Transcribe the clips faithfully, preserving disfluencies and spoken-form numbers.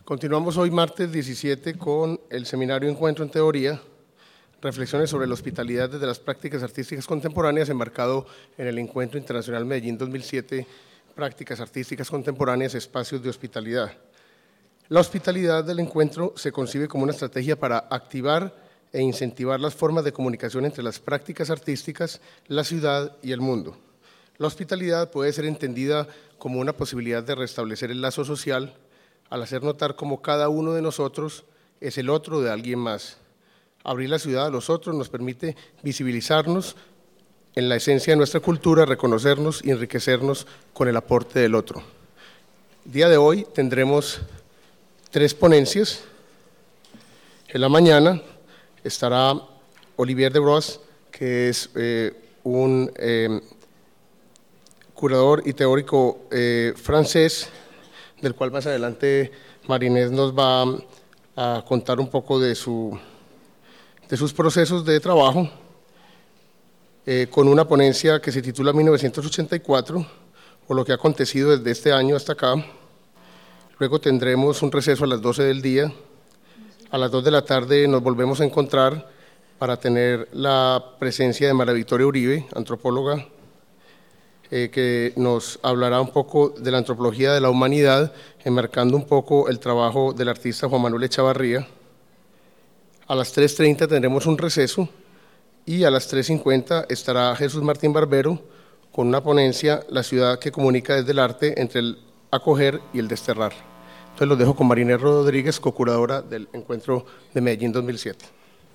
Continuamos hoy, martes diecisiete, con el seminario Encuentro en Teoría, reflexiones sobre la hospitalidad desde las prácticas artísticas contemporáneas, enmarcado en el Encuentro Internacional Medellín dos mil siete, Prácticas Artísticas Contemporáneas, Espacios de Hospitalidad. La hospitalidad del encuentro se concibe como una estrategia para activar e incentivar las formas de comunicación entre las prácticas artísticas, la ciudad y el mundo. La hospitalidad puede ser entendida como una posibilidad de restablecer el lazo social, al hacer notar cómo cada uno de nosotros es el otro de alguien más. Abrir la ciudad a los otros nos permite visibilizarnos en la esencia de nuestra cultura, reconocernos y enriquecernos con el aporte del otro. El día de hoy tendremos tres ponencias. En la mañana estará Olivier Debrois, que es eh, un eh, curador y teórico eh, francés, del cual más adelante Marinés nos va a contar un poco de, su, de sus procesos de trabajo, eh, con una ponencia que se titula mil novecientos ochenta y cuatro, o lo que ha acontecido desde este año hasta acá. Luego tendremos un receso a las doce del día. A las dos de la tarde nos volvemos a encontrar para tener la presencia de María Victoria Uribe, antropóloga, Eh, que nos hablará un poco de la antropología de la humanidad, enmarcando un poco el trabajo del artista Juan Manuel Echavarría. A las tres treinta tendremos un receso y a las tres cincuenta estará Jesús Martín Barbero con una ponencia, La ciudad que comunica desde el arte, entre el acoger y el desterrar. Entonces los dejo con Marinés Rodríguez, co-curadora del Encuentro de Medellín dos mil siete.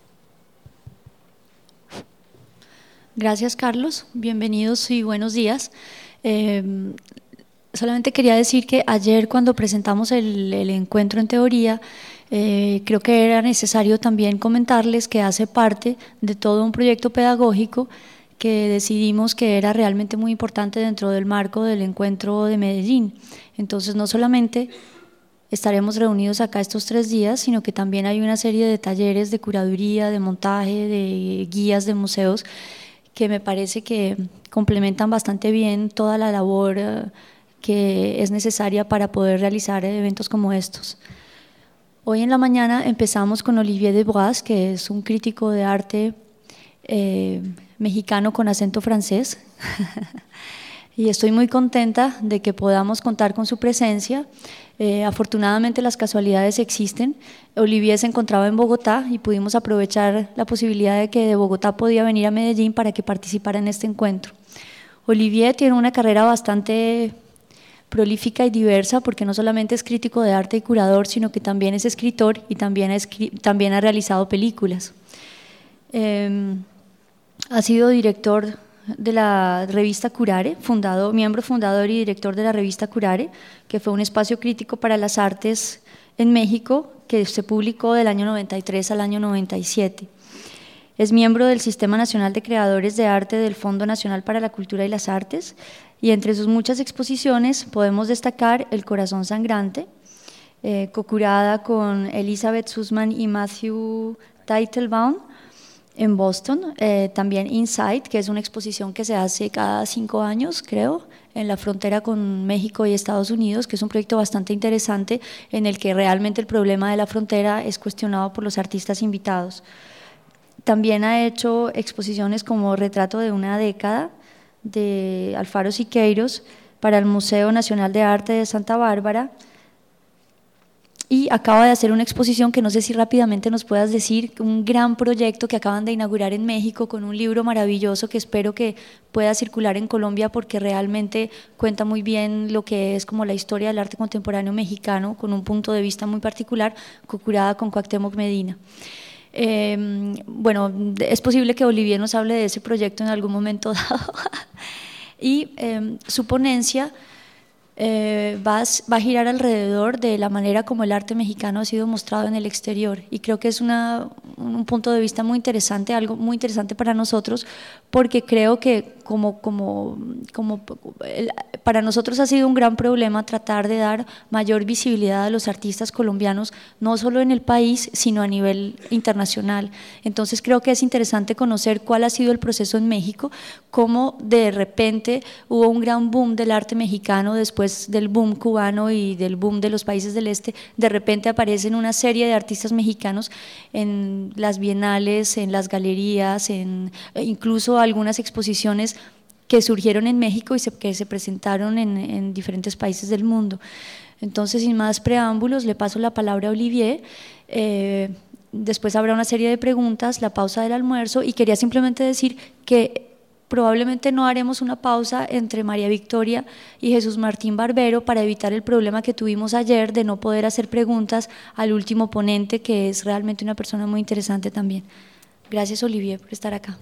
Gracias, Carlos. Bienvenidos y buenos días. Eh, solamente quería decir que ayer, cuando presentamos el, el encuentro en teoría, eh, creo que era necesario también comentarles que hace parte de todo un proyecto pedagógico que decidimos que era realmente muy importante dentro del marco del encuentro de Medellín. Entonces, no solamente estaremos reunidos acá estos tres días, sino que también hay una serie de talleres de curaduría, de montaje, de guías de museos, que me parece que complementan bastante bien toda la labor uh, que es necesaria para poder realizar eventos como estos. Hoy en la mañana empezamos con Olivier Debrois, que es un crítico de arte eh, mexicano con acento francés, y estoy muy contenta de que podamos contar con su presencia. Eh, afortunadamente las casualidades existen. Olivier se encontraba en Bogotá y pudimos aprovechar la posibilidad de que de Bogotá podía venir a Medellín para que participara en este encuentro. Olivier tiene una carrera bastante prolífica y diversa, porque no solamente es crítico de arte y curador, sino que también es escritor y también ha, también ha realizado películas. Eh, ha sido director de la revista Curare, fundado, miembro fundador y director de la revista Curare, que fue un espacio crítico para las artes en México, que se publicó del año noventa y tres al año noventa y siete. Es miembro del Sistema Nacional de Creadores de Arte del Fondo Nacional para la Cultura y las Artes, y entre sus muchas exposiciones podemos destacar El Corazón Sangrante, eh, co-curada con Elizabeth Sussman y Matthew Teitelbaum, en Boston, eh, también Inside, que es una exposición que se hace cada cinco años, creo, en la frontera con México y Estados Unidos, que es un proyecto bastante interesante en el que realmente el problema de la frontera es cuestionado por los artistas invitados. También ha hecho exposiciones como Retrato de una década, de Alfaro Siqueiros, para el Museo Nacional de Arte de Santa Bárbara, y acaba de hacer una exposición que no sé si rápidamente nos puedas decir, un gran proyecto que acaban de inaugurar en México con un libro maravilloso que espero que pueda circular en Colombia, porque realmente cuenta muy bien lo que es como la historia del arte contemporáneo mexicano, con un punto de vista muy particular, co-curada con Cuauhtémoc Medina. Eh, bueno, es posible que Olivier nos hable de ese proyecto en algún momento dado. Y eh, su ponencia Eh, va, a, va a girar alrededor de la manera como el arte mexicano ha sido mostrado en el exterior, y creo que es una, un punto de vista muy interesante, algo muy interesante para nosotros, porque creo que como, como, como el, para nosotros ha sido un gran problema tratar de dar mayor visibilidad a los artistas colombianos, no solo en el país, sino a nivel internacional. Entonces creo que es interesante conocer cuál ha sido el proceso en México, cómo de repente hubo un gran boom del arte mexicano después del boom cubano y del boom de los países del este. De repente aparecen una serie de artistas mexicanos en las bienales, en las galerías, en incluso algunas exposiciones que surgieron en México y se, que se presentaron en, en diferentes países del mundo. Entonces, sin más preámbulos, le paso la palabra a Olivier. Eh, después habrá una serie de preguntas, la pausa del almuerzo, y quería simplemente decir que probablemente no haremos una pausa entre María Victoria y Jesús Martín Barbero para evitar el problema que tuvimos ayer de no poder hacer preguntas al último ponente, que es realmente una persona muy interesante también. Gracias, Olivier, por estar acá.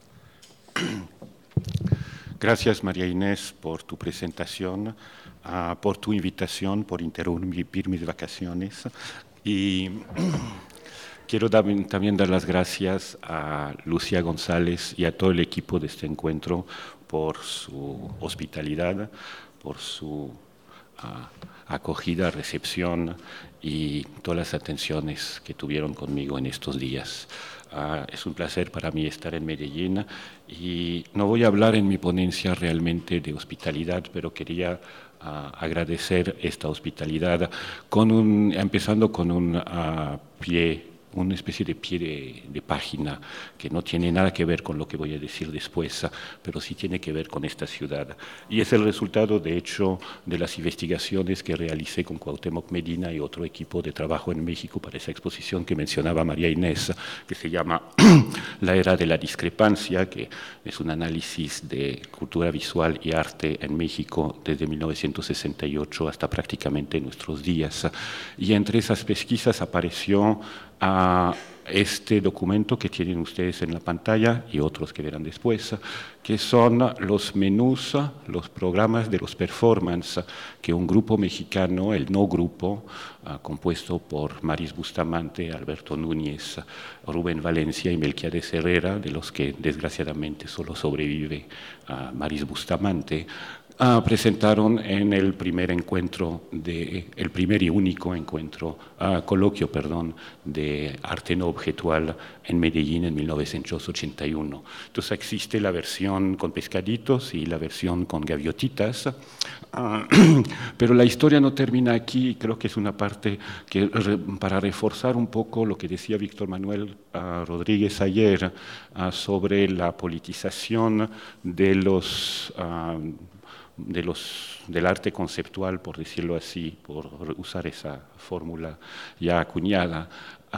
Gracias, María Inés, por tu presentación, uh, por tu invitación, por interrumpir mis vacaciones. Y quiero también dar las gracias a Lucía González y a todo el equipo de este encuentro por su hospitalidad, por su uh, acogida, recepción y todas las atenciones que tuvieron conmigo en estos días. Uh, es un placer para mí estar en Medellín y no voy a hablar en mi ponencia realmente de hospitalidad, pero quería uh, agradecer esta hospitalidad, con un, empezando con un uh, pie, una especie de pie de, de página que no tiene nada que ver con lo que voy a decir después, pero sí tiene que ver con esta ciudad. Y es el resultado, de hecho, de las investigaciones que realicé con Cuauhtémoc Medina y otro equipo de trabajo en México para esa exposición que mencionaba María Inés, que se llama La Era de la Discrepancia, que es un análisis de cultura visual y arte en México desde mil novecientos sesenta y ocho hasta prácticamente nuestros días. Y entre esas pesquisas apareció a este documento que tienen ustedes en la pantalla y otros que verán después, que son los menús, los programas de los performances que un grupo mexicano, el No Grupo, uh, compuesto por Maris Bustamante, Alberto Núñez, Rubén Valencia y Melquiades Herrera, de los que desgraciadamente solo sobrevive uh, Maris Bustamante, Uh, presentaron en el primer encuentro, de, el primer y único encuentro, uh, coloquio, perdón, de arte no objetual en Medellín en mil novecientos ochenta y uno. Entonces existe la versión con pescaditos y la versión con gaviotitas, uh, pero la historia no termina aquí, y creo que es una parte que, re, para reforzar un poco lo que decía Víctor Manuel uh, Rodríguez ayer uh, sobre la politización de los uh, De los, del arte conceptual, por decirlo así, por usar esa fórmula ya acuñada,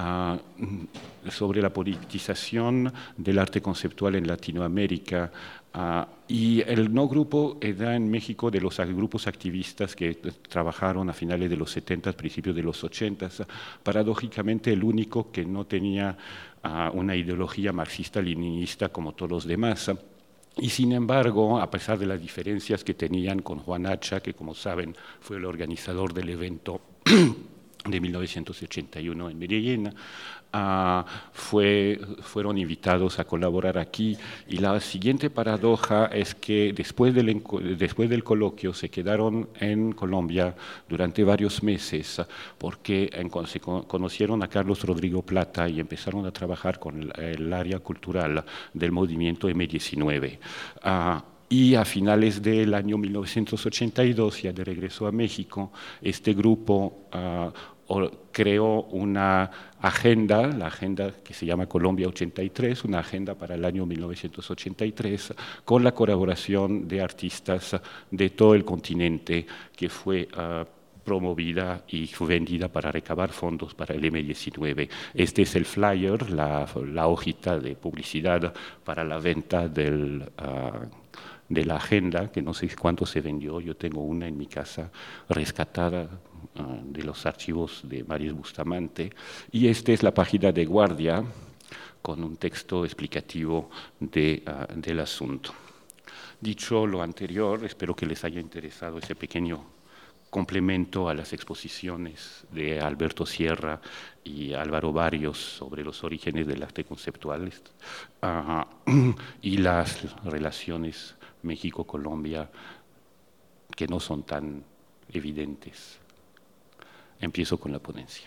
uh, sobre la politización del arte conceptual en Latinoamérica. Uh, y el No Grupo era en México de los grupos activistas que trabajaron a finales de los setenta, principios de los ochenta, paradójicamente el único que no tenía uh, una ideología marxista-leninista como todos los demás. Y sin embargo, a pesar de las diferencias que tenían con Juan Hacha, que como saben fue el organizador del evento de mil novecientos ochenta y uno en Medellín, uh, fue, fueron invitados a colaborar aquí. Y la siguiente paradoja es que después del, después del coloquio se quedaron en Colombia durante varios meses porque en, se conocieron a Carlos Rodrigo Plata y empezaron a trabajar con el, el área cultural del movimiento eme diecinueve. Uh, Y a finales del año mil novecientos ochenta y dos, ya de regreso a México, este grupo uh, creó una agenda, la agenda que se llama Colombia ochenta y tres, una agenda para el año mil novecientos ochenta y tres, con la colaboración de artistas de todo el continente, que fue uh, promovida y vendida para recabar fondos para el eme diecinueve. Este es el flyer, la, la hojita de publicidad para la venta del... Uh, de la agenda, que no sé cuánto se vendió, yo tengo una en mi casa rescatada uh, de los archivos de Maris Bustamante, y esta es la página de Guardia con un texto explicativo de, uh, del asunto. Dicho lo anterior, espero que les haya interesado ese pequeño complemento a las exposiciones de Alberto Sierra y Álvaro Barrios sobre los orígenes del arte conceptual uh, y las relaciones México-Colombia que no son tan evidentes. Empiezo con la ponencia.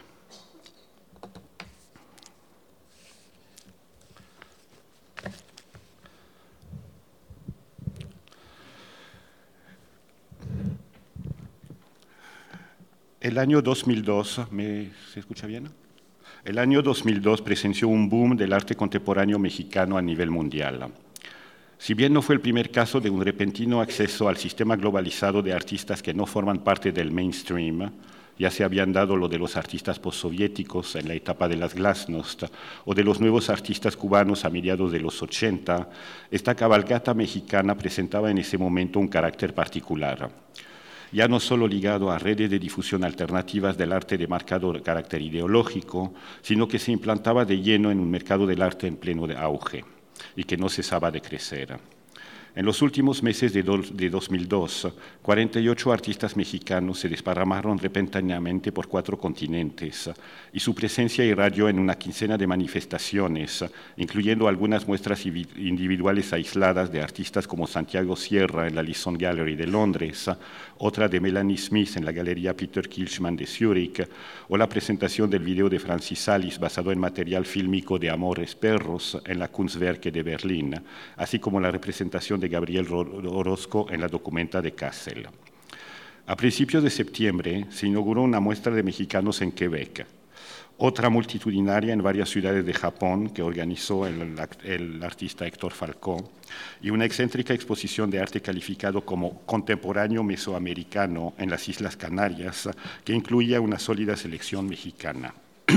El año dos mil dos, ¿me, ¿se escucha bien? El año dos mil dos presenció un boom del arte contemporáneo mexicano a nivel mundial. Si bien no fue el primer caso de un repentino acceso al sistema globalizado de artistas que no forman parte del mainstream, ya se habían dado lo de los artistas postsoviéticos en la etapa de las glasnost o de los nuevos artistas cubanos a mediados de los ochenta, esta cabalgata mexicana presentaba en ese momento un carácter particular, ya no solo ligado a redes de difusión alternativas del arte de marcado carácter ideológico, sino que se implantaba de lleno en un mercado del arte en pleno auge y que no cesaba de crecer. En los últimos meses de, do, de dos mil dos, cuarenta y ocho artistas mexicanos se desparramaron repentinamente por cuatro continentes y su presencia irradió en una quincena de manifestaciones, incluyendo algunas muestras individuales aisladas de artistas como Santiago Sierra en la Lisson Gallery de Londres, otra de Melanie Smith en la Galería Peter Kirchmann de Zúrich, o la presentación del video de Francis Salis basado en material fílmico de Amores Perros en la Kunstwerke de Berlín, así como la representación de Gabriel Orozco en la Documenta de Kassel. A principios de septiembre se inauguró una muestra de mexicanos en Quebec, otra multitudinaria en varias ciudades de Japón que organizó el, el artista Héctor Falcó, y una excéntrica exposición de arte calificado como contemporáneo mesoamericano en las Islas Canarias, que incluía una sólida selección mexicana.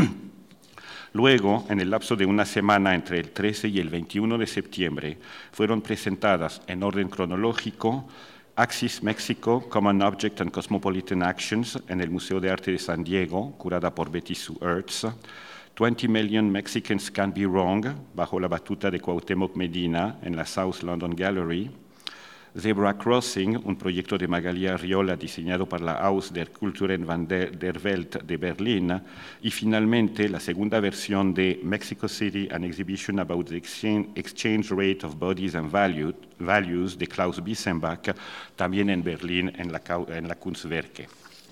Luego, en el lapso de una semana entre el trece y el veintiuno de septiembre, fueron presentadas en orden cronológico Axis Mexico, Common Object and Cosmopolitan Actions en el Museo de Arte de San Diego, curada por Betty Sue Ertz, twenty million Mexicans Can't Be Wrong, bajo la batuta de Cuauhtémoc Medina en la South London Gallery, Zebra Crossing, un proyecto de Magali Arriola diseñado para la Haus der Kulturen van der Welt de Berlín, y finalmente la segunda versión de Mexico City, an exhibition about the exchange, exchange rate of bodies and value, values de Klaus Bissenbach, también en Berlín en la, en la Kunstwerke.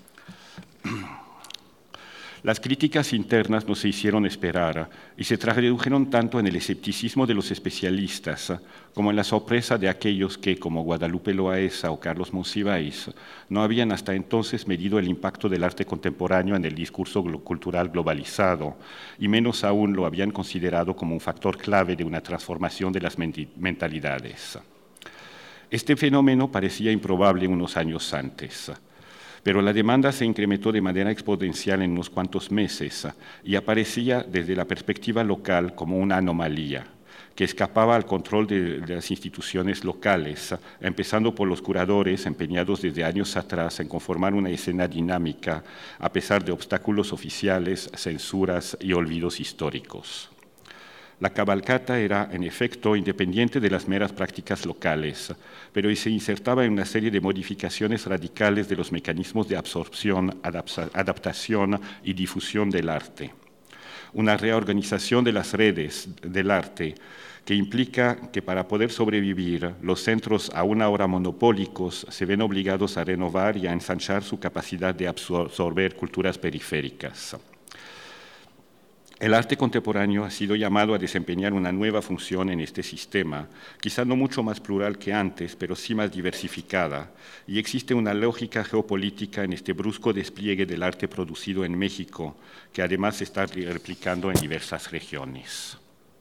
Las críticas internas no se hicieron esperar y se tradujeron tanto en el escepticismo de los especialistas como en la sorpresa de aquellos que, como Guadalupe Loaesa o Carlos Monsiváis, no habían hasta entonces medido el impacto del arte contemporáneo en el discurso cultural globalizado y menos aún lo habían considerado como un factor clave de una transformación de las mentalidades. Este fenómeno parecía improbable unos años antes, pero la demanda se incrementó de manera exponencial en unos cuantos meses y aparecía desde la perspectiva local como una anomalía que escapaba al control de, de las instituciones locales, empezando por los curadores empeñados desde años atrás en conformar una escena dinámica a pesar de obstáculos oficiales, censuras y olvidos históricos. La cabalgata era, en efecto, independiente de las meras prácticas locales, pero se insertaba en una serie de modificaciones radicales de los mecanismos de absorción, adaptación y difusión del arte. Una reorganización de las redes del arte que implica que para poder sobrevivir, los centros aún ahora monopólicos se ven obligados a renovar y a ensanchar su capacidad de absorber culturas periféricas. El arte contemporáneo ha sido llamado a desempeñar una nueva función en este sistema, quizá no mucho más plural que antes, pero sí más diversificada, y existe una lógica geopolítica en este brusco despliegue del arte producido en México, que además se está replicando en diversas regiones.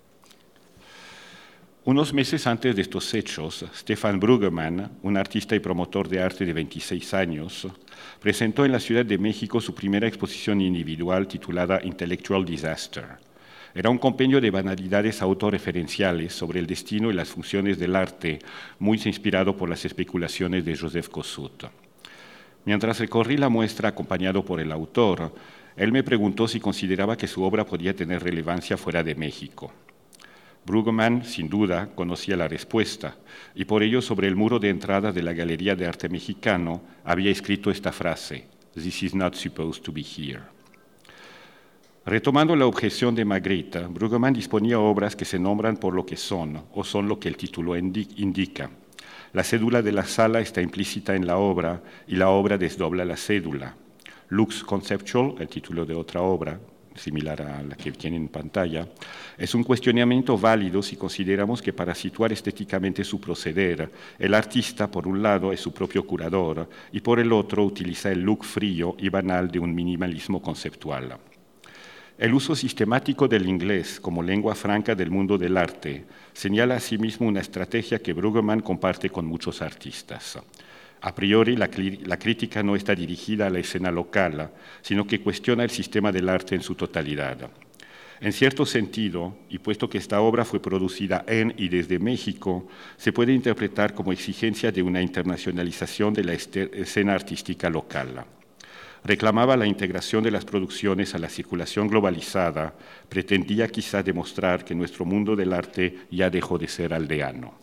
Unos meses antes de estos hechos, Stefan Bruggemann, un artista y promotor de arte de veintiséis años, presentó en la Ciudad de México su primera exposición individual titulada Intellectual Disaster. Era un compendio de banalidades autorreferenciales sobre el destino y las funciones del arte, muy inspirado por las especulaciones de Joseph Kosuth. Mientras recorrí la muestra acompañado por el autor, él me preguntó si consideraba que su obra podía tener relevancia fuera de México. Brueggemann, sin duda, conocía la respuesta, y por ello sobre el muro de entrada de la Galería de Arte Mexicano había escrito esta frase: "This is not supposed to be here". Retomando la objeción de Magritte, Brueggemann disponía obras que se nombran por lo que son, o son lo que el título indica. La cédula de la sala está implícita en la obra, y la obra desdobla la cédula. Lux Conceptual, el título de otra obra, similar a la que tienen en pantalla, es un cuestionamiento válido si consideramos que para situar estéticamente su proceder, el artista, por un lado, es su propio curador, y por el otro, utiliza el look frío y banal de un minimalismo conceptual. El uso sistemático del inglés como lengua franca del mundo del arte señala asimismo una estrategia que Brueggemann comparte con muchos artistas. A priori, la, la crítica no está dirigida a la escena local, sino que cuestiona el sistema del arte en su totalidad. En cierto sentido, y puesto que esta obra fue producida en y desde México, se puede interpretar como exigencia de una internacionalización de la escena artística local. Reclamaba la integración de las producciones a la circulación globalizada, pretendía quizá demostrar que nuestro mundo del arte ya dejó de ser aldeano.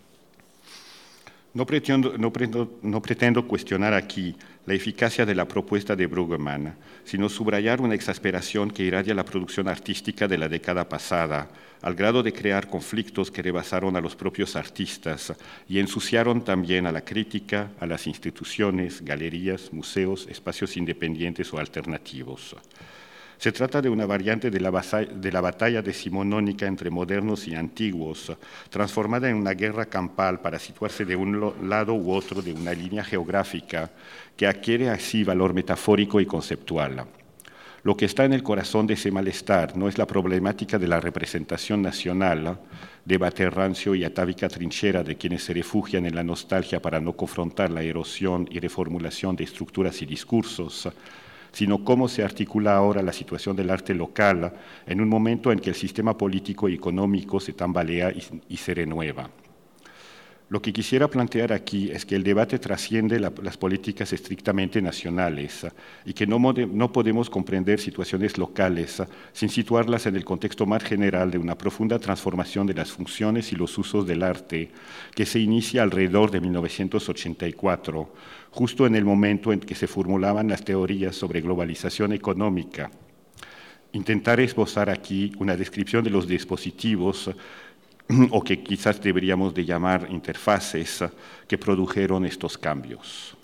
No pretendo, no, pretendo, no pretendo cuestionar aquí la eficacia de la propuesta de Brueggemann, sino subrayar una exasperación que irradia la producción artística de la década pasada, al grado de crear conflictos que rebasaron a los propios artistas y ensuciaron también a la crítica, a las instituciones, galerías, museos, espacios independientes o alternativos. Se trata de una variante de la, de la batalla decimonónica entre modernos y antiguos, transformada en una guerra campal para situarse de un lado u otro de una línea geográfica que adquiere así valor metafórico y conceptual. Lo que está en el corazón de ese malestar no es la problemática de la representación nacional, debate rancio y atávica trinchera de quienes se refugian en la nostalgia para no confrontar la erosión y reformulación de estructuras y discursos, sino cómo se articula ahora la situación del arte local en un momento en que el sistema político y económico se tambalea y, y se renueva. Lo que quisiera plantear aquí es que el debate trasciende la, las políticas estrictamente nacionales y que no, no podemos comprender situaciones locales sin situarlas en el contexto más general de una profunda transformación de las funciones y los usos del arte que se inicia alrededor de mil novecientos ochenta y cuatro, justo en el momento en que se formulaban las teorías sobre globalización económica. Intentar esbozar aquí una descripción de los dispositivos o que quizás deberíamos de llamar interfaces que produjeron estos cambios.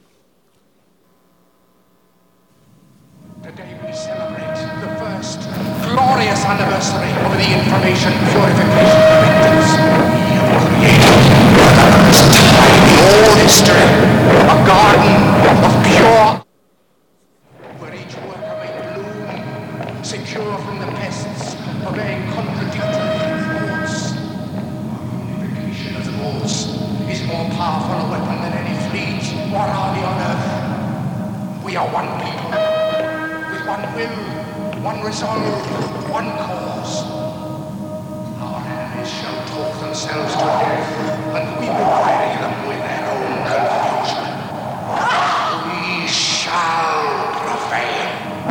Today we celebrate the first glorious anniversary of the information purification directives. We have created all history, a garden of pure, where each worker may bloom, secure from the pests, obeying contradictory thoughts. Is more powerful a weapon than any fleet or army on earth. We are one people, with one will, one resolve, one cause. Our enemies shall talk themselves to death, and we will bury them with their own confusion. We shall prevail.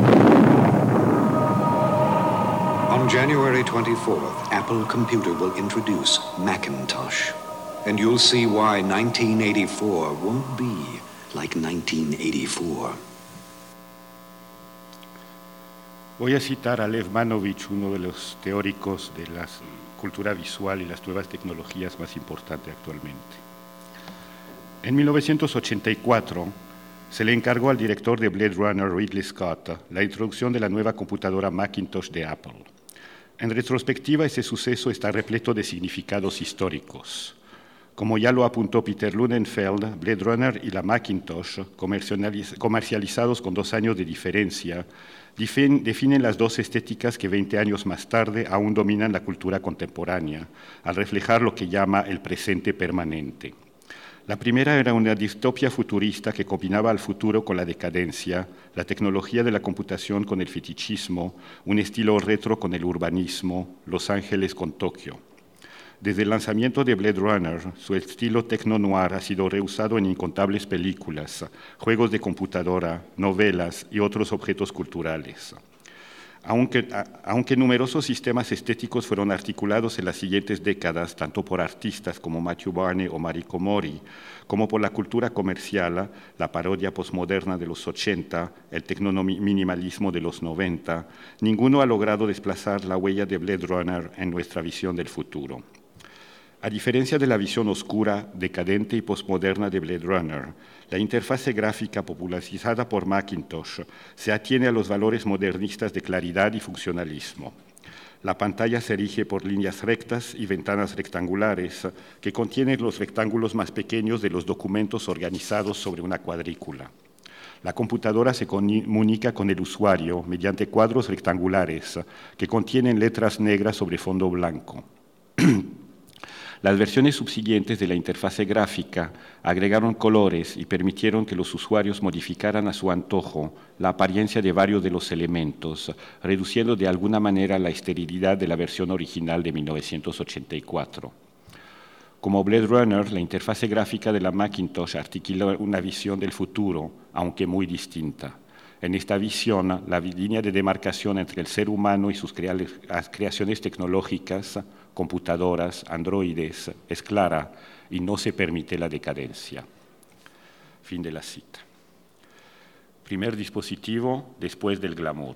On January twenty-fourth, Apple Computer will introduce Macintosh. And you'll see why nineteen eighty-four won't be like nineteen eighty-four. Voy a citar a Lev Manovich, uno de los teóricos de la cultura visual y las nuevas tecnologías más importantes actualmente. En mil novecientos ochenta y cuatro se le encargó al director de Blade Runner, Ridley Scott, la introducción de la nueva computadora Macintosh de Apple. En retrospectiva, ese suceso está repleto de significados históricos. Como ya lo apuntó Peter Lunenfeld, Blade Runner y la Macintosh, comercializados con dos años de diferencia, definen las dos estéticas que veinte años más tarde aún dominan la cultura contemporánea, al reflejar lo que llama el presente permanente. La primera era una distopia futurista que combinaba al futuro con la decadencia, la tecnología de la computación con el fetichismo, un estilo retro con el urbanismo, Los Ángeles con Tokio. Desde el lanzamiento de Blade Runner, su estilo techno-noir ha sido reusado en incontables películas, juegos de computadora, novelas y otros objetos culturales. Aunque, aunque numerosos sistemas estéticos fueron articulados en las siguientes décadas, tanto por artistas como Matthew Barney o Mariko Mori, como por la cultura comercial, la parodia postmoderna de los ochenta, el tecnominimalismo de los noventa, ninguno ha logrado desplazar la huella de Blade Runner en nuestra visión del futuro. A diferencia de la visión oscura, decadente y postmoderna de Blade Runner, la interfase gráfica popularizada por Macintosh se atiene a los valores modernistas de claridad y funcionalismo. La pantalla se erige por líneas rectas y ventanas rectangulares que contienen los rectángulos más pequeños de los documentos organizados sobre una cuadrícula. La computadora se comunica con el usuario mediante cuadros rectangulares que contienen letras negras sobre fondo blanco. Las versiones subsiguientes de la interfase gráfica agregaron colores y permitieron que los usuarios modificaran a su antojo la apariencia de varios de los elementos, reduciendo de alguna manera la esterilidad de la versión original de mil novecientos ochenta y cuatro. Como Blade Runner, la interfase gráfica de la Macintosh articula una visión del futuro, aunque muy distinta. En esta visión, la línea de demarcación entre el ser humano y sus creaciones tecnológicas, computadoras, androides, es clara y no se permite la decadencia. Fin de la cita. Primer dispositivo después del glamour.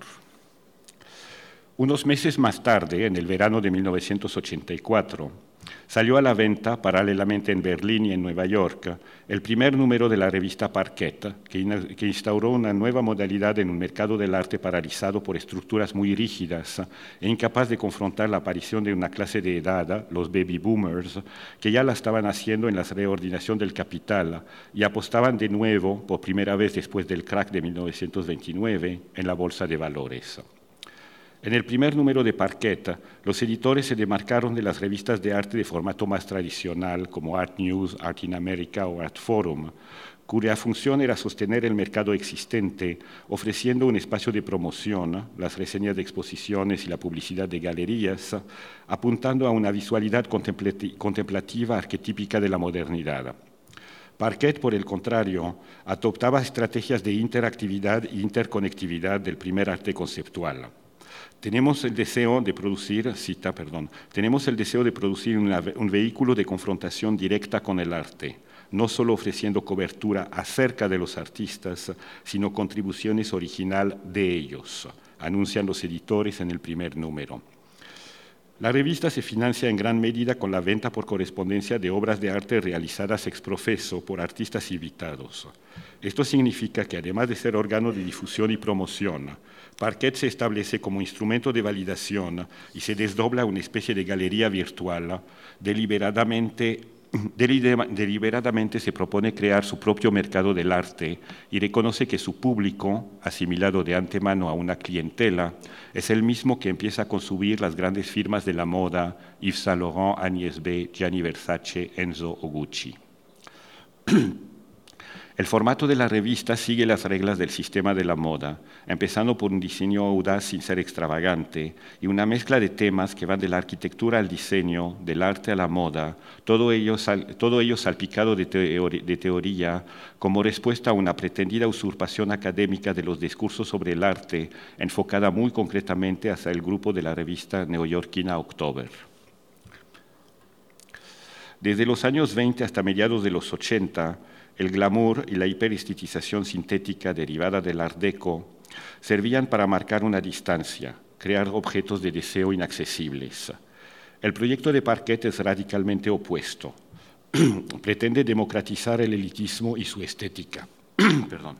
Unos meses más tarde, en el verano de mil novecientos ochenta y cuatro, salió a la venta, paralelamente en Berlín y en Nueva York, el primer número de la revista Parquet, que instauró una nueva modalidad en un mercado del arte paralizado por estructuras muy rígidas e incapaz de confrontar la aparición de una clase de edad, los baby boomers, que ya la estaban haciendo en la reordinación del capital y apostaban de nuevo, por primera vez después del crack de mil novecientos veintinueve, en la bolsa de valores. En el primer número de Parquet, los editores se demarcaron de las revistas de arte de formato más tradicional, como Art News, Art in America o Art Forum, cuya función era sostener el mercado existente, ofreciendo un espacio de promoción, las reseñas de exposiciones y la publicidad de galerías, apuntando a una visualidad contemplativa arquetípica de la modernidad. Parquet, por el contrario, adoptaba estrategias de interactividad e interconectividad del primer arte conceptual. Tenemos el deseo de producir, cita, perdón, tenemos el deseo de producir una, un vehículo de confrontación directa con el arte, no solo ofreciendo cobertura acerca de los artistas, sino contribuciones original de ellos, anuncian los editores en el primer número. La revista se financia en gran medida con la venta por correspondencia de obras de arte realizadas ex profeso por artistas invitados. Esto significa que, además de ser órgano de difusión y promoción, Parquet se establece como instrumento de validación y se desdobla una especie de galería virtual. Deliberadamente, deliberadamente se propone crear su propio mercado del arte y reconoce que su público, asimilado de antemano a una clientela, es el mismo que empieza a consumir las grandes firmas de la moda, Yves Saint Laurent, Agnès B, Gianni Versace, Enzo o Gucci. El formato de la revista sigue las reglas del sistema de la moda, empezando por un diseño audaz sin ser extravagante y una mezcla de temas que van de la arquitectura al diseño, del arte a la moda, todo ello, sal, todo ello salpicado de, teori de teoría como respuesta a una pretendida usurpación académica de los discursos sobre el arte, enfocada muy concretamente hacia el grupo de la revista neoyorquina October. Desde los años veinte hasta mediados de los ochenta, el glamour y la hiperestetización sintética derivada del Art Deco servían para marcar una distancia, crear objetos de deseo inaccesibles. El proyecto de Parquet es radicalmente opuesto. Pretende democratizar el elitismo y su estética. Perdón.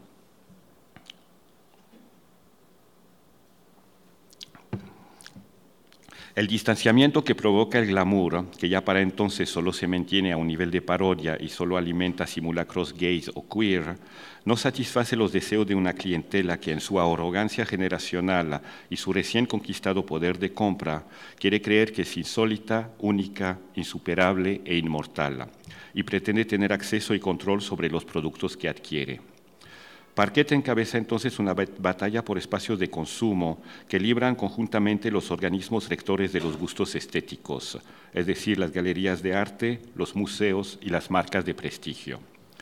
El distanciamiento que provoca el glamour, que ya para entonces solo se mantiene a un nivel de parodia y solo alimenta simulacros gays o queer, no satisface los deseos de una clientela que en su arrogancia generacional y su recién conquistado poder de compra quiere creer que es insólita, única, insuperable e inmortal, y pretende tener acceso y control sobre los productos que adquiere. Parquet encabeza entonces una batalla por espacios de consumo que libran conjuntamente los organismos rectores de los gustos estéticos, es decir, las galerías de arte, los museos y las marcas de prestigio.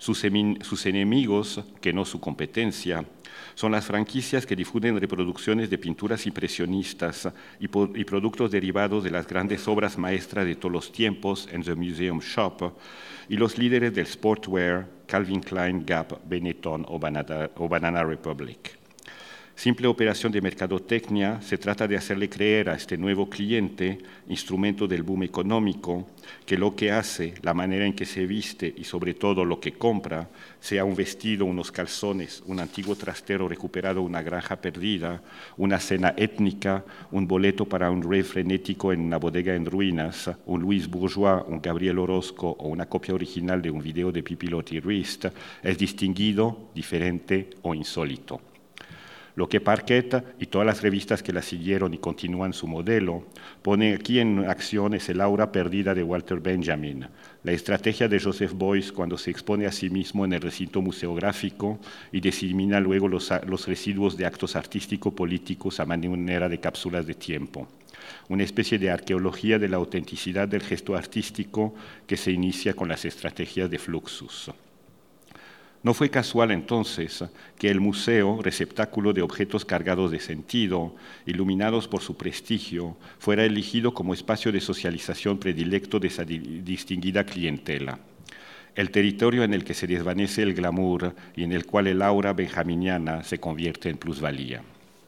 Sus, sus enemigos, que no su competencia, son las franquicias que difunden reproducciones de pinturas impresionistas y, y productos derivados de las grandes obras maestras de todos los tiempos en The Museum Shop, y los líderes del sportwear, Calvin Klein, Gap, Benetton o Banana, o Banana Republic. Simple operación de mercadotecnia, se trata de hacerle creer a este nuevo cliente, instrumento del boom económico, que lo que hace, la manera en que se viste y sobre todo lo que compra, sea un vestido, unos calzones, un antiguo trastero recuperado, una granja perdida, una cena étnica, un boleto para un rave frenético en una bodega en ruinas, un Louis Bourgeois, un Gabriel Orozco o una copia original de un video de Pipilotti Rist, es distinguido, diferente o insólito. Lo que Parquet y todas las revistas que la siguieron y continúan su modelo ponen aquí en acción es el aura perdida de Walter Benjamin, la estrategia de Joseph Beuys cuando se expone a sí mismo en el recinto museográfico y disemina luego los, los residuos de actos artístico-políticos a manera de cápsulas de tiempo. Una especie de arqueología de la autenticidad del gesto artístico que se inicia con las estrategias de Fluxus. No fue casual entonces que el museo, receptáculo de objetos cargados de sentido, iluminados por su prestigio, fuera elegido como espacio de socialización predilecto de esa distinguida clientela. El territorio en el que se desvanece el glamour y en el cual el aura benjaminiana se convierte en plusvalía.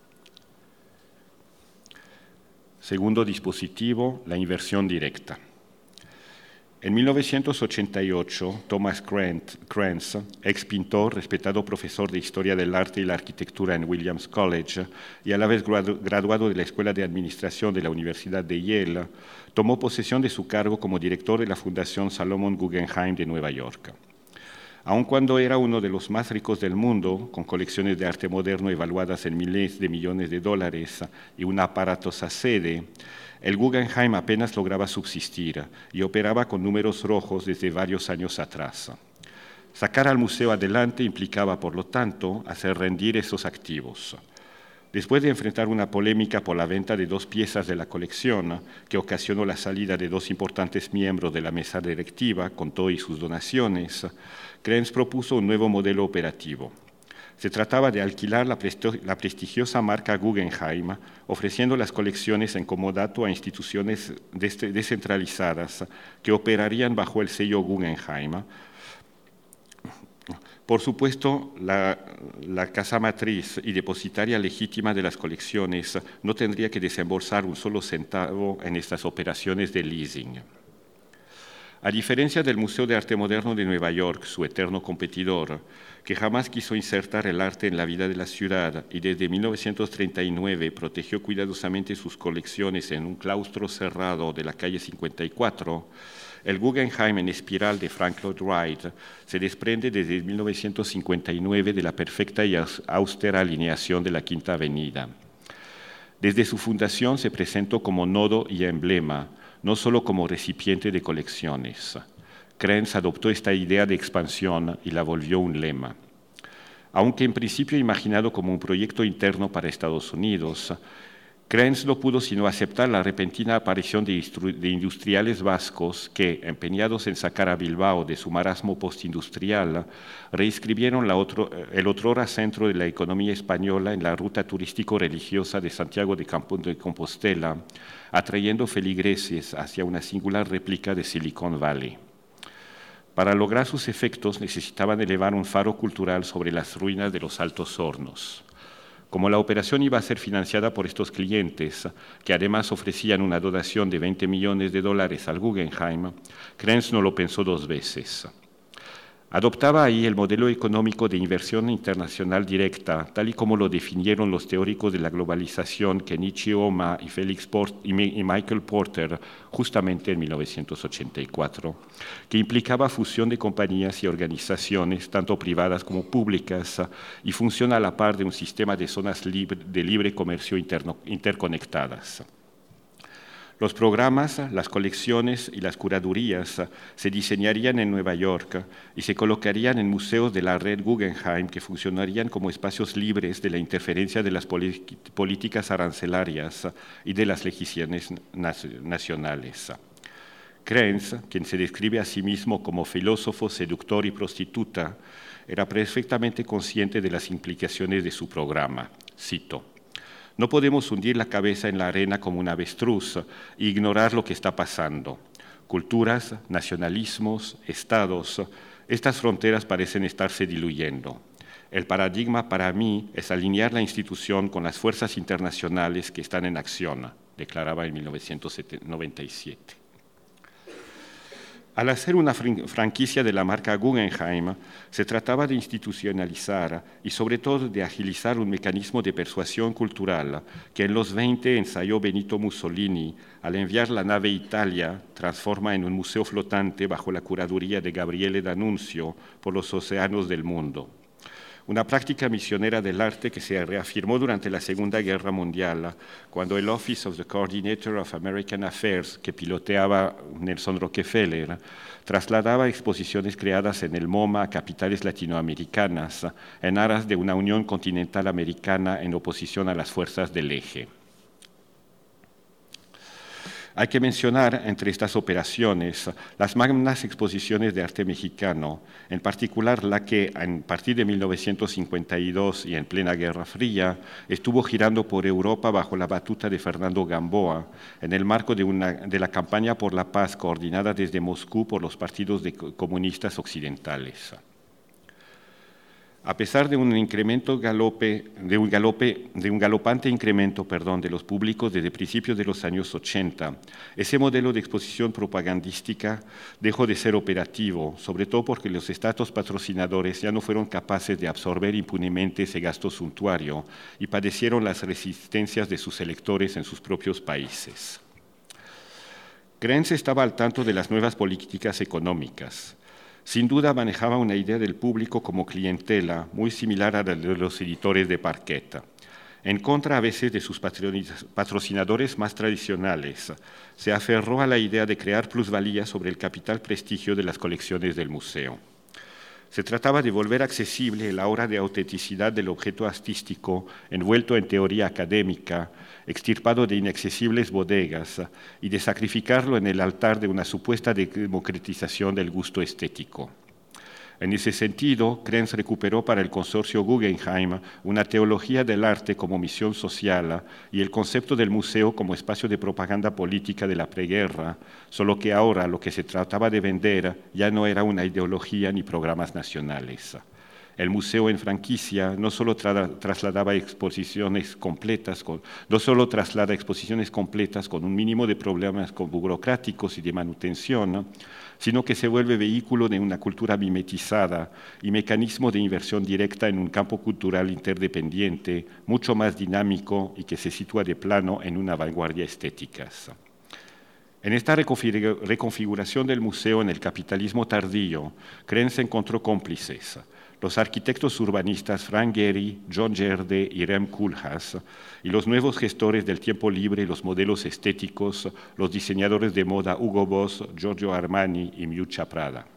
Segundo dispositivo, la inversión directa. En mil novecientos ochenta y ocho, Thomas Krantz, ex pintor, respetado profesor de Historia del Arte y la Arquitectura en Williams College y a la vez graduado de la Escuela de Administración de la Universidad de Yale, tomó posesión de su cargo como director de la Fundación Salomon Guggenheim de Nueva York. Aun cuando era uno de los más ricos del mundo, con colecciones de arte moderno evaluadas en miles de millones de dólares y una aparatosa sede, el Guggenheim apenas lograba subsistir y operaba con números rojos desde varios años atrás. Sacar al museo adelante implicaba, por lo tanto, hacer rendir esos activos. Después de enfrentar una polémica por la venta de dos piezas de la colección, que ocasionó la salida de dos importantes miembros de la mesa directiva, con todo y sus donaciones, Krantz propuso un nuevo modelo operativo. Se trataba de alquilar la, la prestigiosa marca Guggenheim, ofreciendo las colecciones en comodato a instituciones descentralizadas que operarían bajo el sello Guggenheim. Por supuesto, la, la casa matriz y depositaria legítima de las colecciones no tendría que desembolsar un solo centavo en estas operaciones de leasing. A diferencia del Museo de Arte Moderno de Nueva York, su eterno competidor, que jamás quiso insertar el arte en la vida de la ciudad y desde mil novecientos treinta y nueve protegió cuidadosamente sus colecciones en un claustro cerrado de la calle cincuenta y cuatro, el Guggenheim en espiral de Frank Lloyd Wright se desprende desde mil novecientos cincuenta y nueve de la perfecta y austera alineación de la Quinta Avenida. Desde su fundación se presentó como nodo y emblema, no solo como recipiente de colecciones. Krantz adoptó esta idea de expansión y la volvió un lema. Aunque en principio imaginado como un proyecto interno para Estados Unidos, Krantz no pudo sino aceptar la repentina aparición de, de industriales vascos que, empeñados en sacar a Bilbao de su marasmo postindustrial, reescribieron la otro, el otrora centro de la economía española en la ruta turístico-religiosa de Santiago de Compostela, atrayendo feligreses hacia una singular réplica de Silicon Valley. Para lograr sus efectos necesitaban elevar un faro cultural sobre las ruinas de los Altos Hornos. Como la operación iba a ser financiada por estos clientes, que además ofrecían una donación de veinte millones de dólares al Guggenheim, Krantz no lo pensó dos veces. Adoptaba ahí el modelo económico de inversión internacional directa, tal y como lo definieron los teóricos de la globalización Kenichi Ohma y, Felix Port y Michael Porter justamente en mil novecientos ochenta y cuatro, que implicaba fusión de compañías y organizaciones, tanto privadas como públicas, y funciona a la par de un sistema de zonas libre, de libre comercio interno, interconectadas. Los programas, las colecciones y las curadurías se diseñarían en Nueva York y se colocarían en museos de la red Guggenheim que funcionarían como espacios libres de la interferencia de las políticas arancelarias y de las legislaciones nacionales. Krenz, quien se describe a sí mismo como filósofo, seductor y prostituta, era perfectamente consciente de las implicaciones de su programa. Cito: "No podemos hundir la cabeza en la arena como un avestruz e ignorar lo que está pasando. Culturas, nacionalismos, estados, estas fronteras parecen estarse diluyendo. El paradigma para mí es alinear la institución con las fuerzas internacionales que están en acción", declaraba en mil novecientos noventa y siete. Al hacer una franquicia de la marca Guggenheim, se trataba de institucionalizar y sobre todo de agilizar un mecanismo de persuasión cultural que en los veinte ensayó Benito Mussolini al enviar la nave Italia, transforma en un museo flotante bajo la curaduría de Gabriele D'Annunzio por los océanos del mundo. Una práctica misionera del arte que se reafirmó durante la Segunda Guerra Mundial, cuando el Office of the Coordinator of American Affairs, que piloteaba Nelson Rockefeller, trasladaba exposiciones creadas en el MoMA a capitales latinoamericanas en aras de una unión continental americana en oposición a las fuerzas del eje. Hay que mencionar entre estas operaciones las magnas exposiciones de arte mexicano, en particular la que, a partir de mil novecientos cincuenta y dos y en plena Guerra Fría, estuvo girando por Europa bajo la batuta de Fernando Gamboa, en el marco de, una, de la campaña por la paz coordinada desde Moscú por los partidos de comunistas occidentales. A pesar de un incremento galope, de un galope, de un galopante incremento, perdón, de los públicos desde principios de los años ochenta, ese modelo de exposición propagandística dejó de ser operativo, sobre todo porque los estados patrocinadores ya no fueron capaces de absorber impunemente ese gasto suntuario y padecieron las resistencias de sus electores en sus propios países. Krenz estaba al tanto de las nuevas políticas económicas. Sin duda manejaba una idea del público como clientela muy similar a la de los editores de parquet. En contra a veces de sus patrocinadores más tradicionales, se aferró a la idea de crear plusvalía sobre el capital prestigio de las colecciones del museo. Se trataba de volver accesible el aura de autenticidad del objeto artístico envuelto en teoría académica, extirpado de inaccesibles bodegas, y de sacrificarlo en el altar de una supuesta democratización del gusto estético. En ese sentido, Krenz recuperó para el consorcio Guggenheim una teología del arte como misión social y el concepto del museo como espacio de propaganda política de la preguerra, solo que ahora lo que se trataba de vender ya no era una ideología ni programas nacionales. El museo en franquicia no solo tra trasladaba exposiciones completas, con, no solo traslada exposiciones completas con un mínimo de problemas burocráticos y de manutención, sino que se vuelve vehículo de una cultura mimetizada y mecanismo de inversión directa en un campo cultural interdependiente, mucho más dinámico y que se sitúa de plano en una vanguardia estética. En esta reconfiguración del museo en el capitalismo tardío, Krenz encontró cómplices. Los arquitectos urbanistas Frank Gehry, John Gerde y Rem Koolhaas, y los nuevos gestores del tiempo libre y los modelos estéticos, los diseñadores de moda Hugo Boss, Giorgio Armani y Miuccia Prada.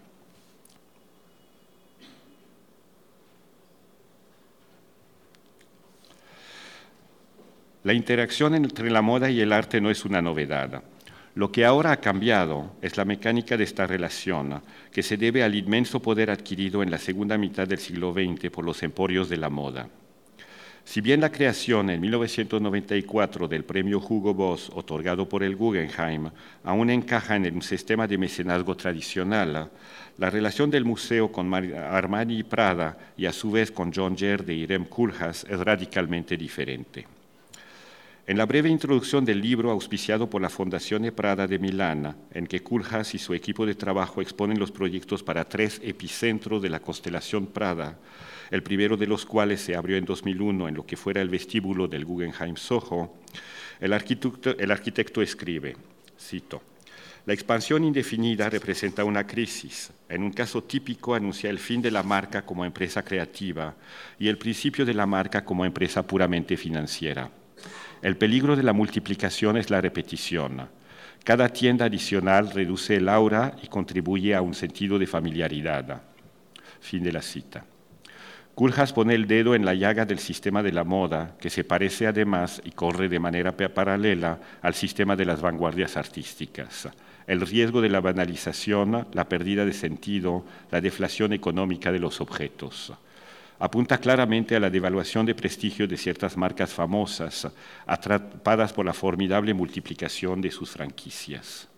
La interacción entre la moda y el arte no es una novedad. Lo que ahora ha cambiado es la mecánica de esta relación, que se debe al inmenso poder adquirido en la segunda mitad del siglo veinte por los emporios de la moda. Si bien la creación en mil novecientos noventa y cuatro del premio Hugo Boss, otorgado por el Guggenheim, aún encaja en un sistema de mecenazgo tradicional, la relación del museo con Armani y Prada, y a su vez con John Gerde y Rem Koolhaas, es radicalmente diferente. En la breve introducción del libro auspiciado por la Fondazione Prada de Milán, en que Koolhaas y su equipo de trabajo exponen los proyectos para tres epicentros de la constelación Prada, el primero de los cuales se abrió en dos mil uno en lo que fuera el vestíbulo del Guggenheim Soho, el arquitecto, el arquitecto escribe, cito, "La expansión indefinida representa una crisis. En un caso típico anuncia el fin de la marca como empresa creativa y el principio de la marca como empresa puramente financiera. El peligro de la multiplicación es la repetición. Cada tienda adicional reduce el aura y contribuye a un sentido de familiaridad". Fin de la cita. Koolhaas pone el dedo en la llaga del sistema de la moda, que se parece además y corre de manera paralela al sistema de las vanguardias artísticas. El riesgo de la banalización, la pérdida de sentido, la deflación económica de los objetos. Apunta claramente a la devaluación de prestigio de ciertas marcas famosas, atrapadas por la formidable multiplicación de sus franquicias.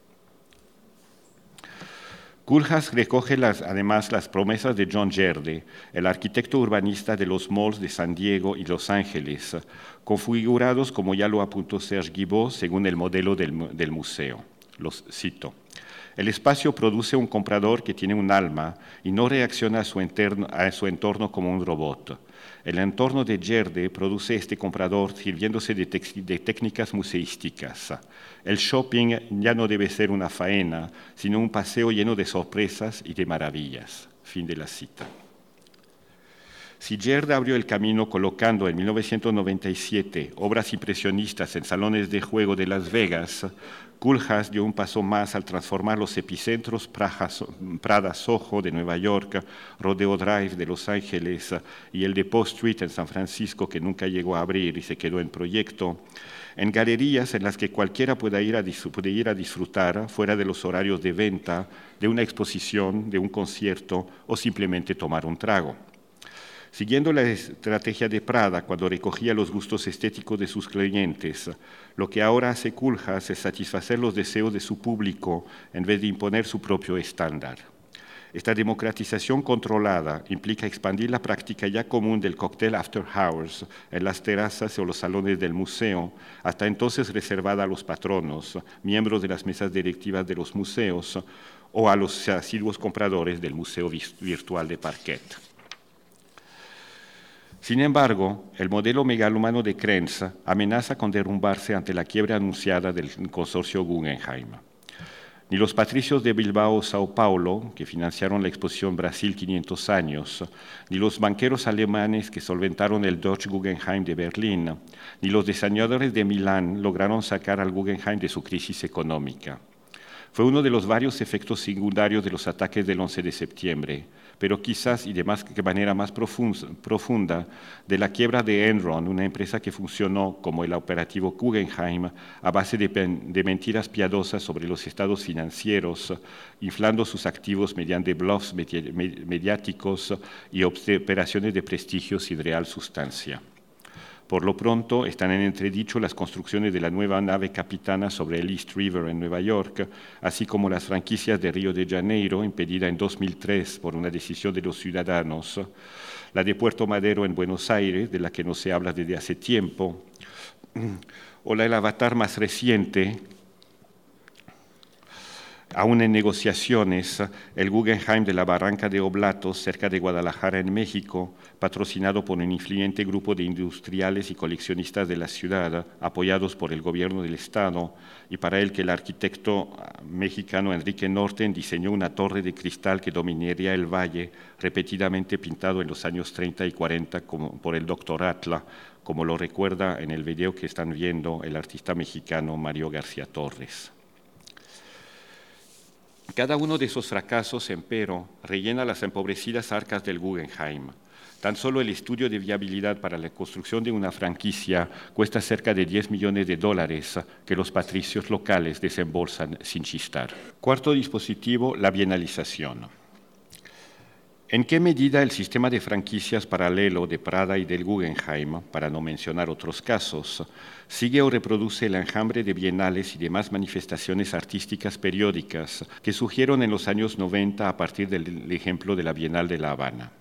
Koolhaas recoge las, además las promesas de John Gerde, el arquitecto urbanista de los malls de San Diego y Los Ángeles, configurados, como ya lo apuntó Serge Guibault, según el modelo del, del museo. Los cito. El espacio produce un comprador que tiene un alma y no reacciona a su, entorno, a su entorno como un robot. El entorno de Gerde produce este comprador sirviéndose de, de técnicas museísticas. El shopping ya no debe ser una faena, sino un paseo lleno de sorpresas y de maravillas. Fin de la cita. Si Gerde abrió el camino colocando en mil novecientos noventa y siete obras impresionistas en salones de juego de Las Vegas, Koolhaas dio un paso más al transformar los epicentros Prada Soho de Nueva York, Rodeo Drive de Los Ángeles y el Depot Street en San Francisco, que nunca llegó a abrir y se quedó en proyecto, en galerías en las que cualquiera pueda ir a, puede ir a disfrutar fuera de los horarios de venta, de una exposición, de un concierto o simplemente tomar un trago. Siguiendo la estrategia de Prada cuando recogía los gustos estéticos de sus clientes, lo que ahora hace Koolhaas es satisfacer los deseos de su público en vez de imponer su propio estándar. Esta democratización controlada implica expandir la práctica ya común del cóctel after hours en las terrazas o los salones del museo, hasta entonces reservada a los patronos, miembros de las mesas directivas de los museos o a los asiduos compradores del Museo Virtual de Parquet. Sin embargo, el modelo megalómano de Krenz amenaza con derrumbarse ante la quiebra anunciada del consorcio Guggenheim. Ni los patricios de Bilbao o Sao Paulo, que financiaron la exposición Brasil quinientos años, ni los banqueros alemanes que solventaron el Deutsche Guggenheim de Berlín, ni los diseñadores de Milán lograron sacar al Guggenheim de su crisis económica. Fue uno de los varios efectos secundarios de los ataques del once de septiembre, pero quizás y de más, de manera más profunda de la quiebra de Enron, una empresa que funcionó como el operativo Guggenheim a base de, de mentiras piadosas sobre los estados financieros, inflando sus activos mediante bluffs mediáticos y operaciones de prestigio sin real sustancia. Por lo pronto, están en entredicho las construcciones de la nueva nave capitana sobre el East River en Nueva York, así como las franquicias de Río de Janeiro, impedida en dos mil tres por una decisión de los ciudadanos, la de Puerto Madero en Buenos Aires, de la que no se habla desde hace tiempo, o la del avatar más reciente, aún en negociaciones, el Guggenheim de la Barranca de Oblatos, cerca de Guadalajara, en México, patrocinado por un influyente grupo de industriales y coleccionistas de la ciudad, apoyados por el gobierno del Estado, y para el que el arquitecto mexicano Enrique Norten diseñó una torre de cristal que dominaría el valle, repetidamente pintado en los años treinta y cuarenta como, por el doctor Atla, como lo recuerda en el video que están viendo el artista mexicano Mario García Torres. Cada uno de esos fracasos, empero, rellena las empobrecidas arcas del Guggenheim. Tan solo el estudio de viabilidad para la construcción de una franquicia cuesta cerca de diez millones de dólares que los patricios locales desembolsan sin chistar. Cuarto dispositivo, la bienalización. ¿En qué medida el sistema de franquicias paralelo de Prada y del Guggenheim, para no mencionar otros casos, sigue o reproduce el enjambre de bienales y demás manifestaciones artísticas periódicas que surgieron en los años noventa a partir del ejemplo de la Bienal de La Habana?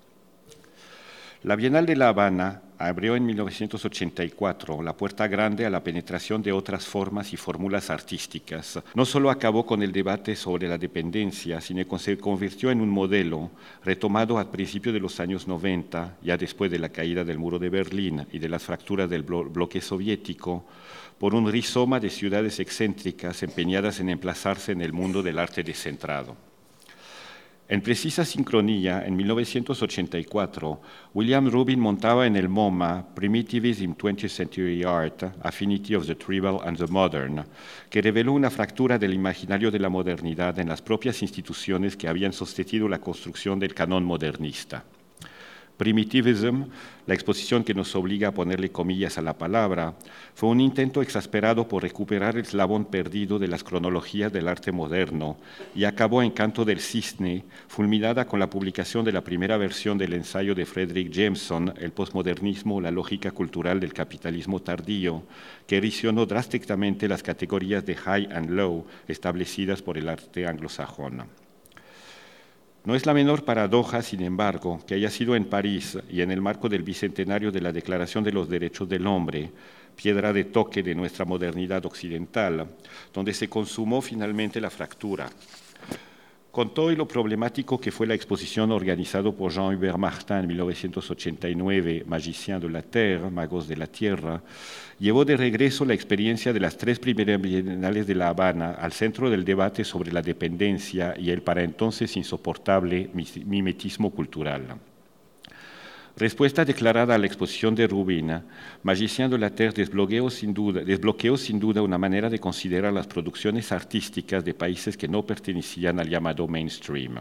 La Bienal de La Habana abrió en mil novecientos ochenta y cuatro la puerta grande a la penetración de otras formas y fórmulas artísticas. No solo acabó con el debate sobre la dependencia, sino que se convirtió en un modelo retomado al principio de los años noventa, ya después de la caída del muro de Berlín y de las fracturas del blo- bloque soviético, por un rizoma de ciudades excéntricas empeñadas en emplazarse en el mundo del arte descentrado. En precisa sincronía, en mil novecientos ochenta y cuatro, William Rubin montaba en el MoMA Primitivism in twentieth Century Art, Affinity of the Tribal and the Modern, que reveló una fractura del imaginario de la modernidad en las propias instituciones que habían sostenido la construcción del canon modernista. Primitivism, la exposición que nos obliga a ponerle comillas a la palabra, fue un intento exasperado por recuperar el eslabón perdido de las cronologías del arte moderno y acabó en Canto del Cisne, fulminada con la publicación de la primera versión del ensayo de Fredric Jameson, El posmodernismo, la lógica cultural del capitalismo tardío, que erosionó drásticamente las categorías de high and low establecidas por el arte anglosajón. No es la menor paradoja, sin embargo, que haya sido en París y en el marco del bicentenario de la Declaración de los Derechos del Hombre, piedra de toque de nuestra modernidad occidental, donde se consumó finalmente la fractura. Con todo y lo problemático que fue la exposición organizada por Jean-Hubert Martin en mil novecientos ochenta y nueve, Magiciens de la Terre, Magos de la Tierra, llevó de regreso la experiencia de las tres primeras bienales de La Habana al centro del debate sobre la dependencia y el para entonces insoportable mimetismo cultural. Respuesta declarada a la exposición de Rubin, Magiciens de la Terre desbloqueó sin duda, desbloqueó sin duda una manera de considerar las producciones artísticas de países que no pertenecían al llamado mainstream.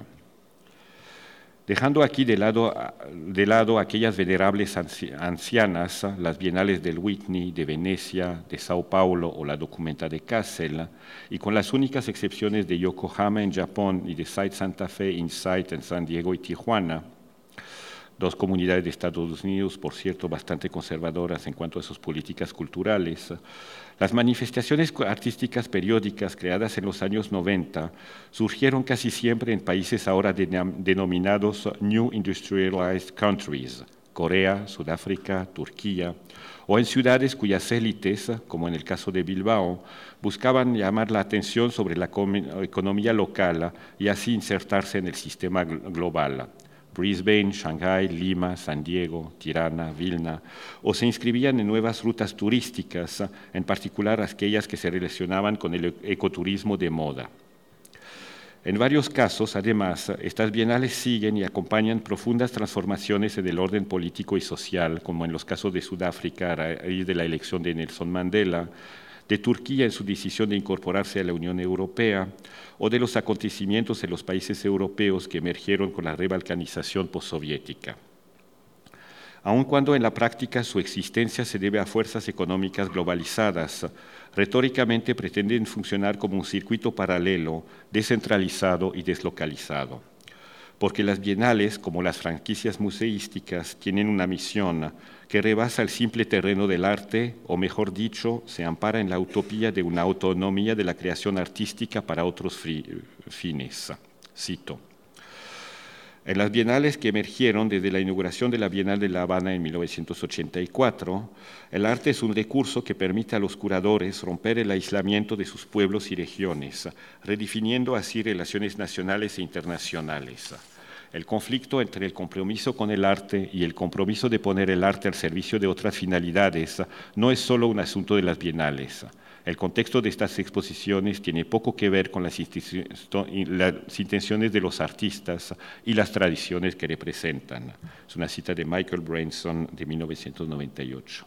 Dejando aquí de lado, de lado aquellas venerables ancianas, las bienales del Whitney, de Venecia, de Sao Paulo o la Documenta de Kassel, y con las únicas excepciones de Yokohama en Japón y de Site Santa Fe Insight en San Diego y Tijuana, dos comunidades de Estados Unidos, por cierto, bastante conservadoras en cuanto a sus políticas culturales, las manifestaciones artísticas periódicas creadas en los años noventa surgieron casi siempre en países ahora denominados New Industrialized Countries, Corea, Sudáfrica, Turquía, o en ciudades cuyas élites, como en el caso de Bilbao, buscaban llamar la atención sobre la economía local y así insertarse en el sistema global. Brisbane, Shanghái, Lima, San Diego, Tirana, Vilna, o se inscribían en nuevas rutas turísticas, en particular aquellas que se relacionaban con el ecoturismo de moda. En varios casos, además, estas bienales siguen y acompañan profundas transformaciones en el orden político y social, como en los casos de Sudáfrica a raíz de la elección de Nelson Mandela, de Turquía en su decisión de incorporarse a la Unión Europea, o de los acontecimientos en los países europeos que emergieron con la rebalcanización postsoviética. Aun cuando en la práctica su existencia se debe a fuerzas económicas globalizadas, retóricamente pretenden funcionar como un circuito paralelo, descentralizado y deslocalizado. Porque las bienales, como las franquicias museísticas, tienen una misión que rebasa el simple terreno del arte, o mejor dicho, se ampara en la utopía de una autonomía de la creación artística para otros fines. Cito. En las bienales que emergieron desde la inauguración de la Bienal de La Habana en mil novecientos ochenta y cuatro, el arte es un recurso que permite a los curadores romper el aislamiento de sus pueblos y regiones, redefiniendo así relaciones nacionales e internacionales. El conflicto entre el compromiso con el arte y el compromiso de poner el arte al servicio de otras finalidades no es solo un asunto de las bienales. El contexto de estas exposiciones tiene poco que ver con las intenciones de los artistas y las tradiciones que representan. Es una cita de Michael Branson de mil novecientos noventa y ocho.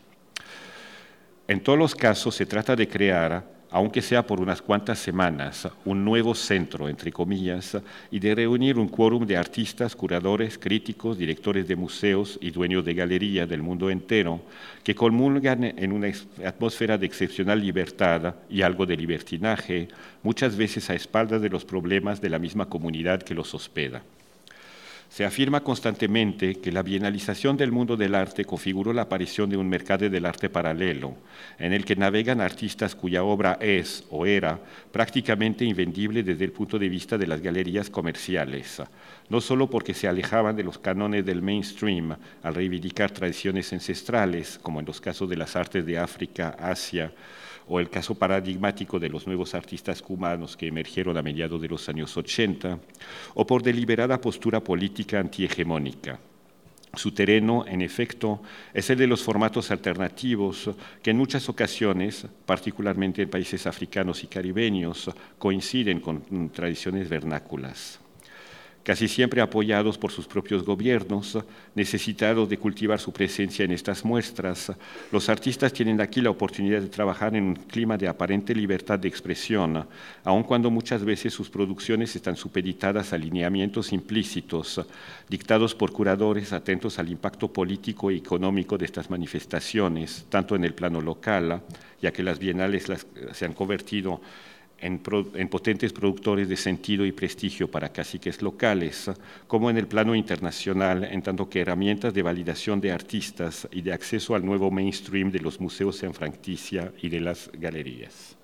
En todos los casos se trata de crear, aunque sea por unas cuantas semanas, un nuevo centro, entre comillas, y de reunir un quórum de artistas, curadores, críticos, directores de museos y dueños de galería del mundo entero, que comulgan en una atmósfera de excepcional libertad y algo de libertinaje, muchas veces a espaldas de los problemas de la misma comunidad que los hospeda. Se afirma constantemente que la bienalización del mundo del arte configuró la aparición de un mercado del arte paralelo, en el que navegan artistas cuya obra es o era prácticamente invendible desde el punto de vista de las galerías comerciales, no solo porque se alejaban de los cánones del mainstream al reivindicar tradiciones ancestrales, como en los casos de las artes de África, Asia, o el caso paradigmático de los nuevos artistas cubanos que emergieron a mediados de los años ochenta, o por deliberada postura política antihegemónica. Su terreno, en efecto, es el de los formatos alternativos que en muchas ocasiones, particularmente en países africanos y caribeños, coinciden con tradiciones vernáculas. casi siempre apoyados por sus propios gobiernos, necesitados de cultivar su presencia en estas muestras. Los artistas tienen aquí la oportunidad de trabajar en un clima de aparente libertad de expresión, aun cuando muchas veces sus producciones están supeditadas a lineamientos implícitos, dictados por curadores atentos al impacto político y económico de estas manifestaciones, tanto en el plano local, ya que las bienales las, se han convertido En, pro, en potentes productores de sentido y prestigio para caciques locales, como en el plano internacional, en tanto que herramientas de validación de artistas y de acceso al nuevo mainstream de los museos en franquicia y de las galerías.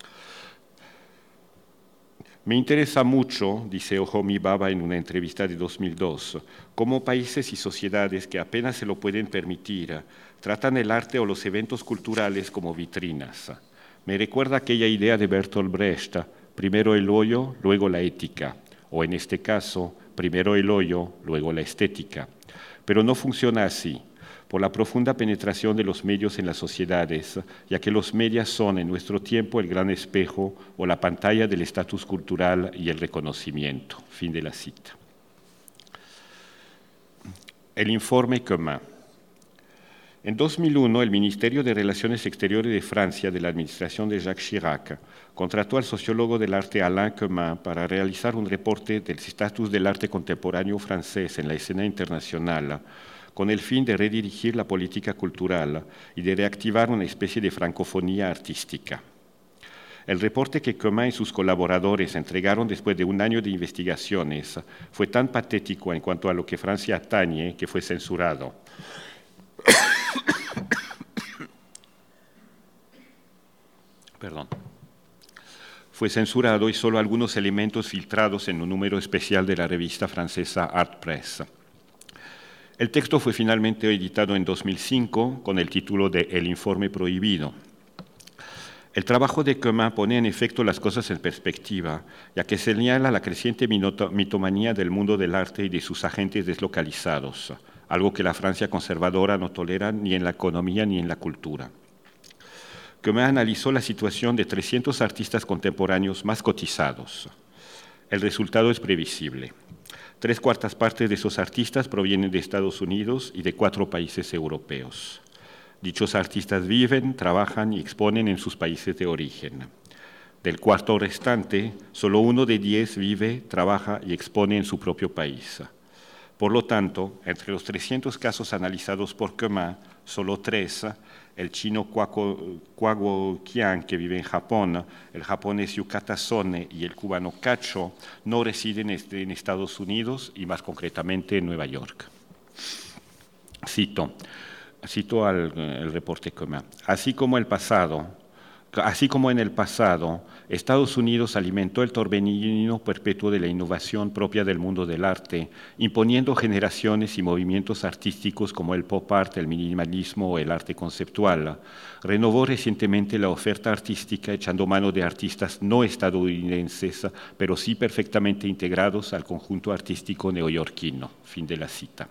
Me interesa mucho, dice Homi Bhabha en una entrevista de dos mil dos, cómo países y sociedades que apenas se lo pueden permitir tratan el arte o los eventos culturales como vitrinas. Me recuerda aquella idea de Bertolt Brecht, primero el hoyo, luego la ética, o en este caso, primero el hoyo, luego la estética. Pero no funciona así, por la profunda penetración de los medios en las sociedades, ya que los medios son en nuestro tiempo el gran espejo o la pantalla del estatus cultural y el reconocimiento. Fin de la cita. El informe Commun. En dos mil uno, el Ministerio de Relaciones Exteriores de Francia, de la administración de Jacques Chirac, contrató al sociólogo del arte Alain Commun para realizar un reporte del estatus del arte contemporáneo francés en la escena internacional, con el fin de redirigir la política cultural y de reactivar una especie de francofonía artística. El reporte que Commun y sus colaboradores entregaron después de un año de investigaciones fue tan patético en cuanto a lo que Francia atañe que fue censurado. Perdón. Fue censurado y solo algunos elementos filtrados en un número especial de la revista francesa Art Press. El texto fue finalmente editado en dos mil cinco con el título de El informe prohibido. El trabajo de Commun pone en efecto las cosas en perspectiva, ya que señala la creciente mitomanía del mundo del arte y de sus agentes deslocalizados, algo que la Francia conservadora no tolera ni en la economía ni en la cultura. Commun analizó la situación de trescientos artistas contemporáneos más cotizados. El resultado es previsible. Tres cuartas partes de esos artistas provienen de Estados Unidos y de cuatro países europeos. Dichos artistas viven, trabajan y exponen en sus países de origen. Del cuarto restante, solo uno de diez vive, trabaja y expone en su propio país. Por lo tanto, entre los trescientos casos analizados por Commun, solo tres, el chino Kuaguo Qian, que vive en Japón, el japonés Yukata Sone y el cubano Cacho, no residen en Estados Unidos y más concretamente en Nueva York. Cito, cito al el reporte Commun. Así como el pasado, Así como en el pasado, Estados Unidos alimentó el torbellino perpetuo de la innovación propia del mundo del arte, imponiendo generaciones y movimientos artísticos como el pop art, el minimalismo o el arte conceptual. Renovó recientemente la oferta artística echando mano de artistas no estadounidenses, pero sí perfectamente integrados al conjunto artístico neoyorquino. Fin de la cita.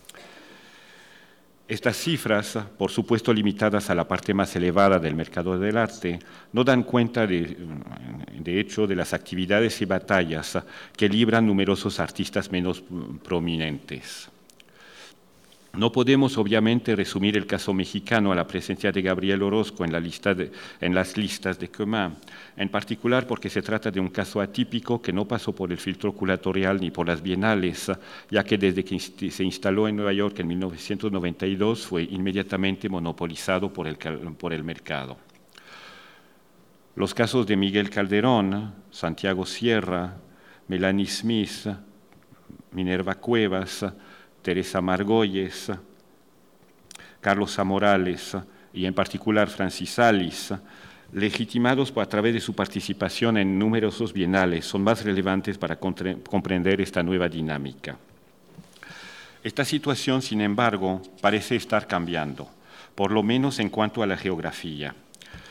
Estas cifras, por supuesto limitadas a la parte más elevada del mercado del arte, no dan cuenta, de, de hecho, de las actividades y batallas que libran numerosos artistas menos prominentes. No podemos, obviamente, resumir el caso mexicano a la presencia de Gabriel Orozco en, la lista de, en las listas de Commun, en particular porque se trata de un caso atípico que no pasó por el filtro curatorial ni por las bienales, ya que desde que se instaló en Nueva York en mil novecientos noventa y dos fue inmediatamente monopolizado por el, por el mercado. Los casos de Miguel Calderón, Santiago Sierra, Melanie Smith, Minerva Cuevas, Teresa Margolles, Carlos Amorales y en particular Francis Salis, legitimados a través de su participación en numerosos bienales, son más relevantes para comprender esta nueva dinámica. Esta situación, sin embargo, parece estar cambiando, por lo menos en cuanto a la geografía.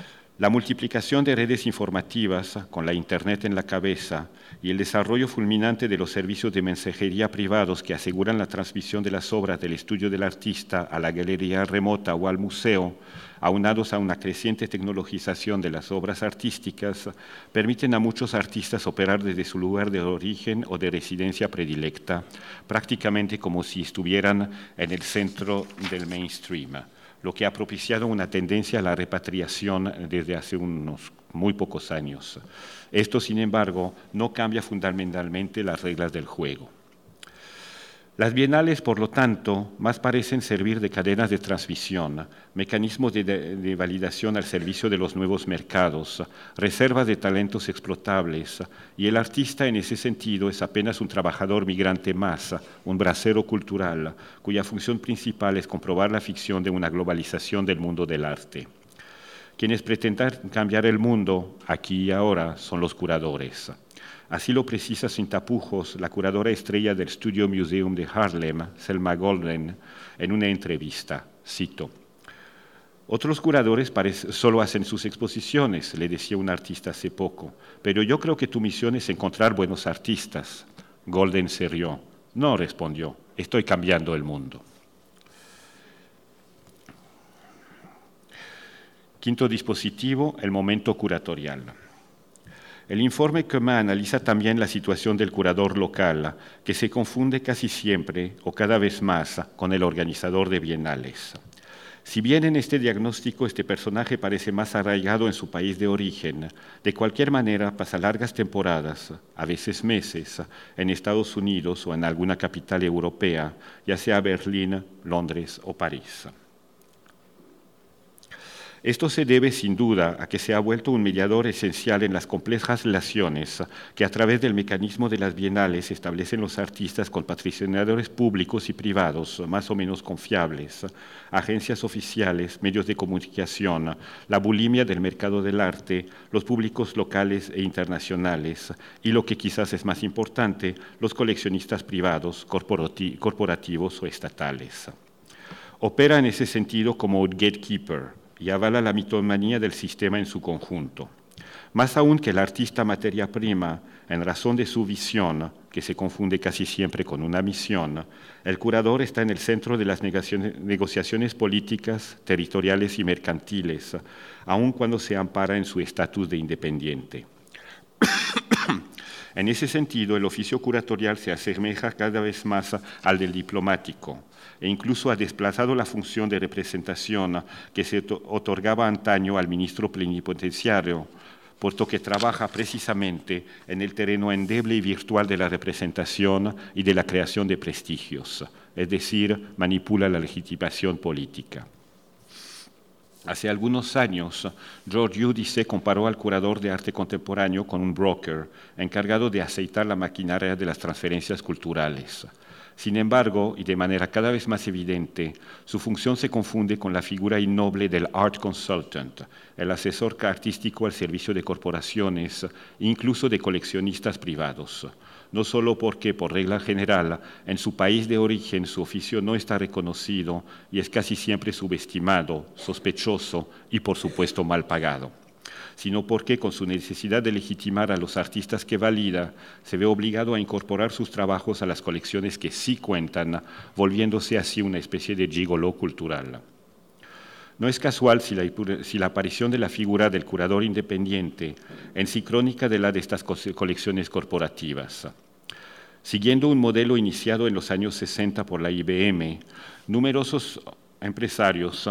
La multiplicación de redes informativas, con la Internet en la cabeza, y el desarrollo fulminante de los servicios de mensajería privados que aseguran la transmisión de las obras del estudio del artista a la galería remota o al museo, aunados a una creciente tecnologización de las obras artísticas, permiten a muchos artistas operar desde su lugar de origen o de residencia predilecta, prácticamente como si estuvieran en el centro del mainstream, lo que ha propiciado una tendencia a la repatriación desde hace unos muy pocos años. Esto, sin embargo, no cambia fundamentalmente las reglas del juego. Las bienales, por lo tanto, más parecen servir de cadenas de transmisión, mecanismos de, de, de validación al servicio de los nuevos mercados, reservas de talentos explotables, y el artista en ese sentido es apenas un trabajador migrante más, un bracero cultural, cuya función principal es comprobar la ficción de una globalización del mundo del arte. Quienes pretenden cambiar el mundo, aquí y ahora, son los curadores. Así lo precisa sin tapujos la curadora estrella del Studio Museum de Harlem, Selma Golden, en una entrevista. Cito: «Otros curadores solo hacen sus exposiciones», le decía un artista hace poco, «pero yo creo que tu misión es encontrar buenos artistas». Golden se rió. «No», respondió, «estoy cambiando el mundo». Quinto dispositivo, el momento curatorial. El informe Commun analiza también la situación del curador local, que se confunde casi siempre o cada vez más con el organizador de bienales. Si bien en este diagnóstico este personaje parece más arraigado en su país de origen, de cualquier manera pasa largas temporadas, a veces meses, en Estados Unidos o en alguna capital europea, ya sea Berlín, Londres o París. Esto se debe, sin duda, a que se ha vuelto un mediador esencial en las complejas relaciones que a través del mecanismo de las bienales establecen los artistas con patrocinadores públicos y privados más o menos confiables, agencias oficiales, medios de comunicación, la bulimia del mercado del arte, los públicos locales e internacionales y, lo que quizás es más importante, los coleccionistas privados, corporativos o estatales. Opera en ese sentido como un gatekeeper y avala la mitomanía del sistema en su conjunto. Más aún que el artista materia prima, en razón de su visión, que se confunde casi siempre con una misión, el curador está en el centro de las negociaciones políticas, territoriales y mercantiles, aun cuando se ampara en su estatus de independiente. En ese sentido, el oficio curatorial se asemeja cada vez más al del diplomático, e incluso ha desplazado la función de representación que se otorgaba antaño al ministro plenipotenciario, puesto que trabaja precisamente en el terreno endeble y virtual de la representación y de la creación de prestigios, es decir, manipula la legitimación política. Hace algunos años, George Giudice comparó al curador de arte contemporáneo con un broker encargado de aceitar la maquinaria de las transferencias culturales. Sin embargo, y de manera cada vez más evidente, su función se confunde con la figura innoble del art consultant, el asesor artístico al servicio de corporaciones, incluso de coleccionistas privados. No solo porque, por regla general, en su país de origen su oficio no está reconocido y es casi siempre subestimado, sospechoso y, por supuesto, mal pagado, sino porque, con su necesidad de legitimar a los artistas que valida, se ve obligado a incorporar sus trabajos a las colecciones que sí cuentan, volviéndose así una especie de gigoló cultural. No es casual si la, si la aparición de la figura del curador independiente en sincrónica de la de estas colecciones corporativas. Siguiendo un modelo iniciado en los años sesenta por la I B M, numerosos empresarios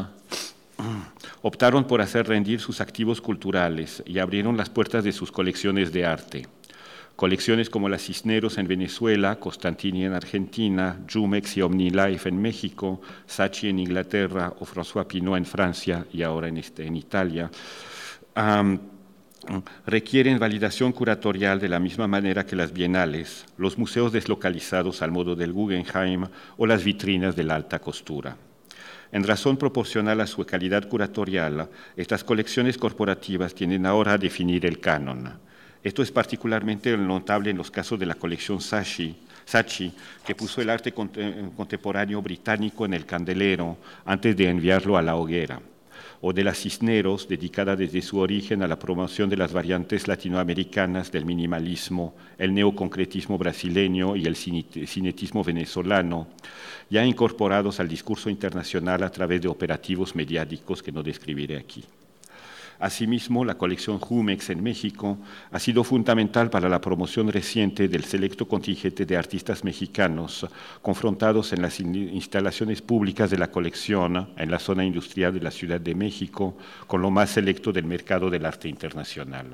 optaron por hacer rendir sus activos culturales y abrieron las puertas de sus colecciones de arte. Colecciones como la Cisneros en Venezuela, Costantini en Argentina, Jumex y OmniLife en México, Saatchi en Inglaterra o François Pinault en Francia y ahora en, este, en Italia, um, requieren validación curatorial de la misma manera que las bienales, los museos deslocalizados al modo del Guggenheim o las vitrinas de la alta costura. En razón proporcional a su calidad curatorial, estas colecciones corporativas tienden ahora a definir el canon. Esto es particularmente notable en los casos de la colección Saatchi, Saatchi, que puso el arte contemporáneo británico en el candelero antes de enviarlo a la hoguera, o de la Cisneros, dedicada desde su origen a la promoción de las variantes latinoamericanas del minimalismo, el neoconcretismo brasileño y el cinetismo venezolano, ya incorporados al discurso internacional a través de operativos mediáticos que no describiré aquí. Asimismo, la colección Jumex en México ha sido fundamental para la promoción reciente del selecto contingente de artistas mexicanos confrontados en las instalaciones públicas de la colección en la zona industrial de la Ciudad de México con lo más selecto del mercado del arte internacional.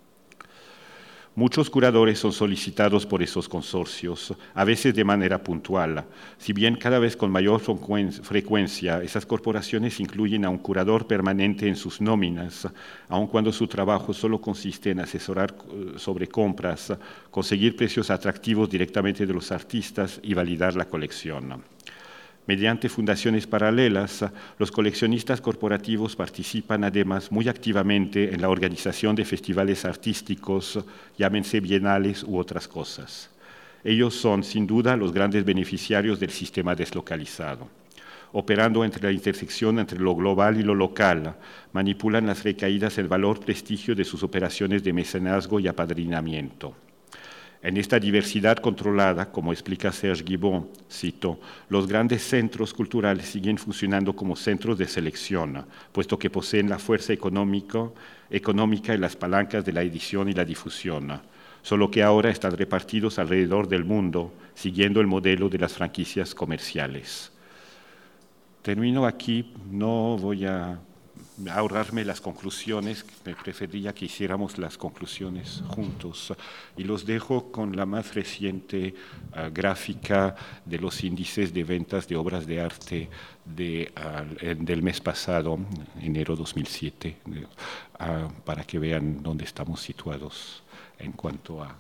Muchos curadores son solicitados por esos consorcios, a veces de manera puntual. Si bien cada vez con mayor frecuencia, esas corporaciones incluyen a un curador permanente en sus nóminas, aun cuando su trabajo solo consiste en asesorar sobre compras, conseguir precios atractivos directamente de los artistas y validar la colección. Mediante fundaciones paralelas, los coleccionistas corporativos participan además muy activamente en la organización de festivales artísticos, llámense bienales u otras cosas. Ellos son, sin duda, los grandes beneficiarios del sistema deslocalizado. Operando entre la intersección entre lo global y lo local, manipulan las recaídas del valor prestigio de sus operaciones de mecenazgo y apadrinamiento. En esta diversidad controlada, como explica Serge Guibon, cito, los grandes centros culturales siguen funcionando como centros de selección, puesto que poseen la fuerza económica, económica y las palancas de la edición y la difusión, solo que ahora están repartidos alrededor del mundo, siguiendo el modelo de las franquicias comerciales. Termino aquí, no voy a ahorrarme las conclusiones, me preferiría que hiciéramos las conclusiones juntos y los dejo con la más reciente uh, gráfica de los índices de ventas de obras de arte de, uh, del mes pasado, enero dos mil siete, uh, para que vean dónde estamos situados en cuanto a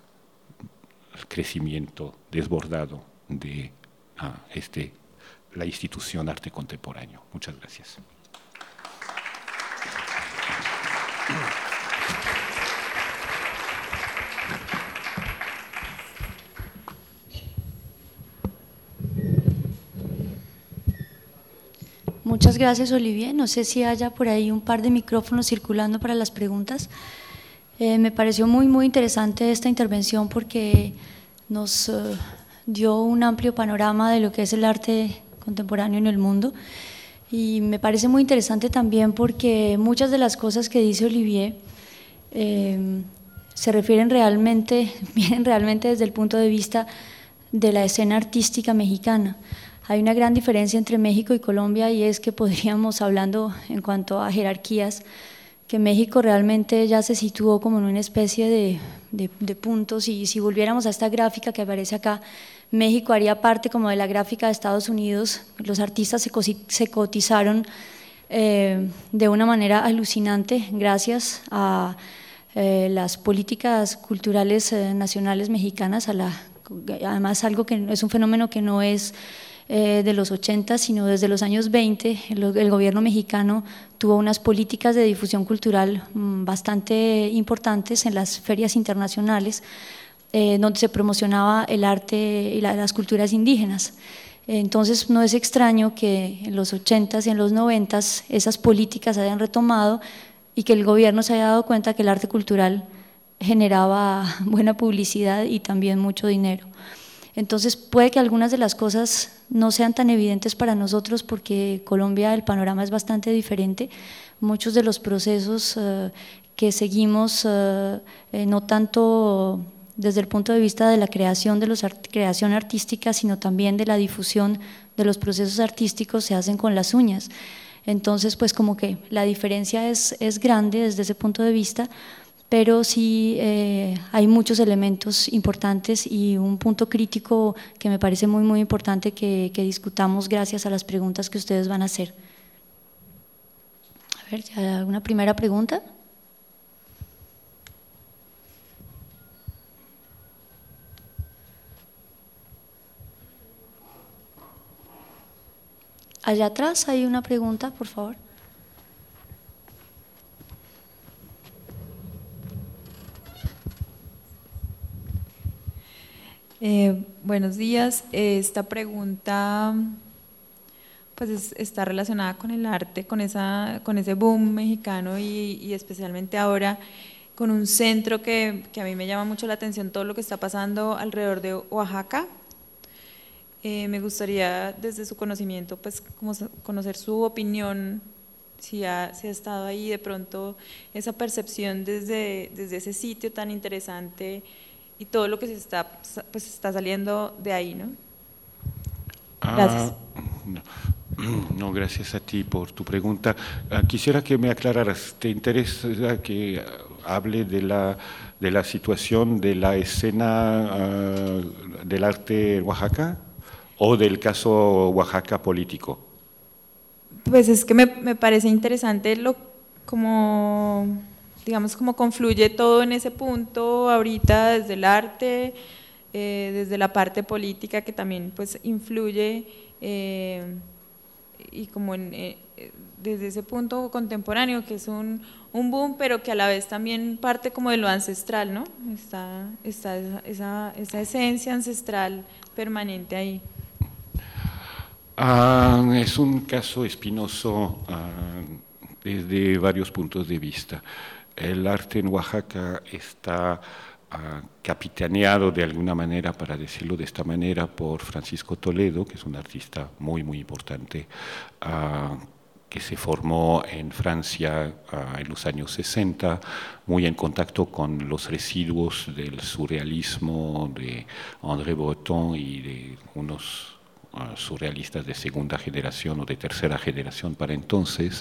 crecimiento desbordado de uh, este, la institución arte contemporáneo. Muchas gracias. Muchas gracias, Olivier. No sé si haya por ahí un par de micrófonos circulando para las preguntas. Eh, me pareció muy, muy interesante esta intervención porque nos uh, dio un amplio panorama de lo que es el arte contemporáneo en el mundo. Y me parece muy interesante también porque muchas de las cosas que dice Olivier eh, se refieren realmente, vienen realmente desde el punto de vista de la escena artística mexicana. Hay una gran diferencia entre México y Colombia y es que podríamos, hablando en cuanto a jerarquías, que México realmente ya se situó como en una especie de, de, de puntos y si volviéramos a esta gráfica que aparece acá, México haría parte como de la gráfica de Estados Unidos, los artistas se, se cotizaron eh, de una manera alucinante gracias a eh, las políticas culturales eh, nacionales mexicanas, a la, además algo que es un fenómeno que no es eh, de los ochenta, sino desde los años veinte, el, el gobierno mexicano tuvo unas políticas de difusión cultural mmm, bastante importantes en las ferias internacionales, Eh, donde se promocionaba el arte y la, las culturas indígenas. Entonces no es extraño que en los ochentas y en los noventas esas políticas hayan retomado y que el gobierno se haya dado cuenta que el arte cultural generaba buena publicidad y también mucho dinero. Entonces puede que algunas de las cosas no sean tan evidentes para nosotros porque Colombia el panorama es bastante diferente, muchos de los procesos uh, que seguimos uh, eh, no tanto desde el punto de vista de la creación, de los art creación artística, sino también de la difusión de los procesos artísticos se hacen con las uñas. Entonces, pues como que la diferencia es, es grande desde ese punto de vista, pero sí eh, hay muchos elementos importantes y un punto crítico que me parece muy, muy importante que, que discutamos gracias a las preguntas que ustedes van a hacer. A ver, ¿ya alguna primera pregunta? Allá atrás hay una pregunta, por favor. Eh, buenos días. Esta pregunta pues es, está relacionada con el arte, con, esa, con ese boom mexicano y, y especialmente ahora con un centro que, que a mí me llama mucho la atención, todo lo que está pasando alrededor de Oaxaca. Eh, me gustaría desde su conocimiento, pues como conocer su opinión, si ha, si ha estado ahí de pronto esa percepción desde, desde ese sitio tan interesante y todo lo que se está, pues está saliendo de ahí, ¿no? Gracias. Ah, no. No, gracias a ti por tu pregunta. Uh, quisiera que me aclararas, ¿te interesa que hable de la, de la situación de la escena uh, del arte en Oaxaca o del caso Oaxaca político? Pues es que me, me parece interesante lo, como, digamos, cómo confluye todo en ese punto ahorita desde el arte, eh, desde la parte política que también pues influye, eh, y como en, eh, desde ese punto contemporáneo que es un, un boom, pero que a la vez también parte como de lo ancestral, ¿no? Está, está esa, esa, esa esencia ancestral permanente ahí. Uh, es un caso espinoso uh, desde varios puntos de vista. El arte en Oaxaca está Uh, capitaneado de alguna manera, para decirlo de esta manera, por Francisco Toledo, que es un artista muy, muy importante, uh, que se formó en Francia uh, en los años sesenta, muy en contacto con los residuos del surrealismo de André Breton y de unos uh, surrealistas de segunda generación o de tercera generación para entonces,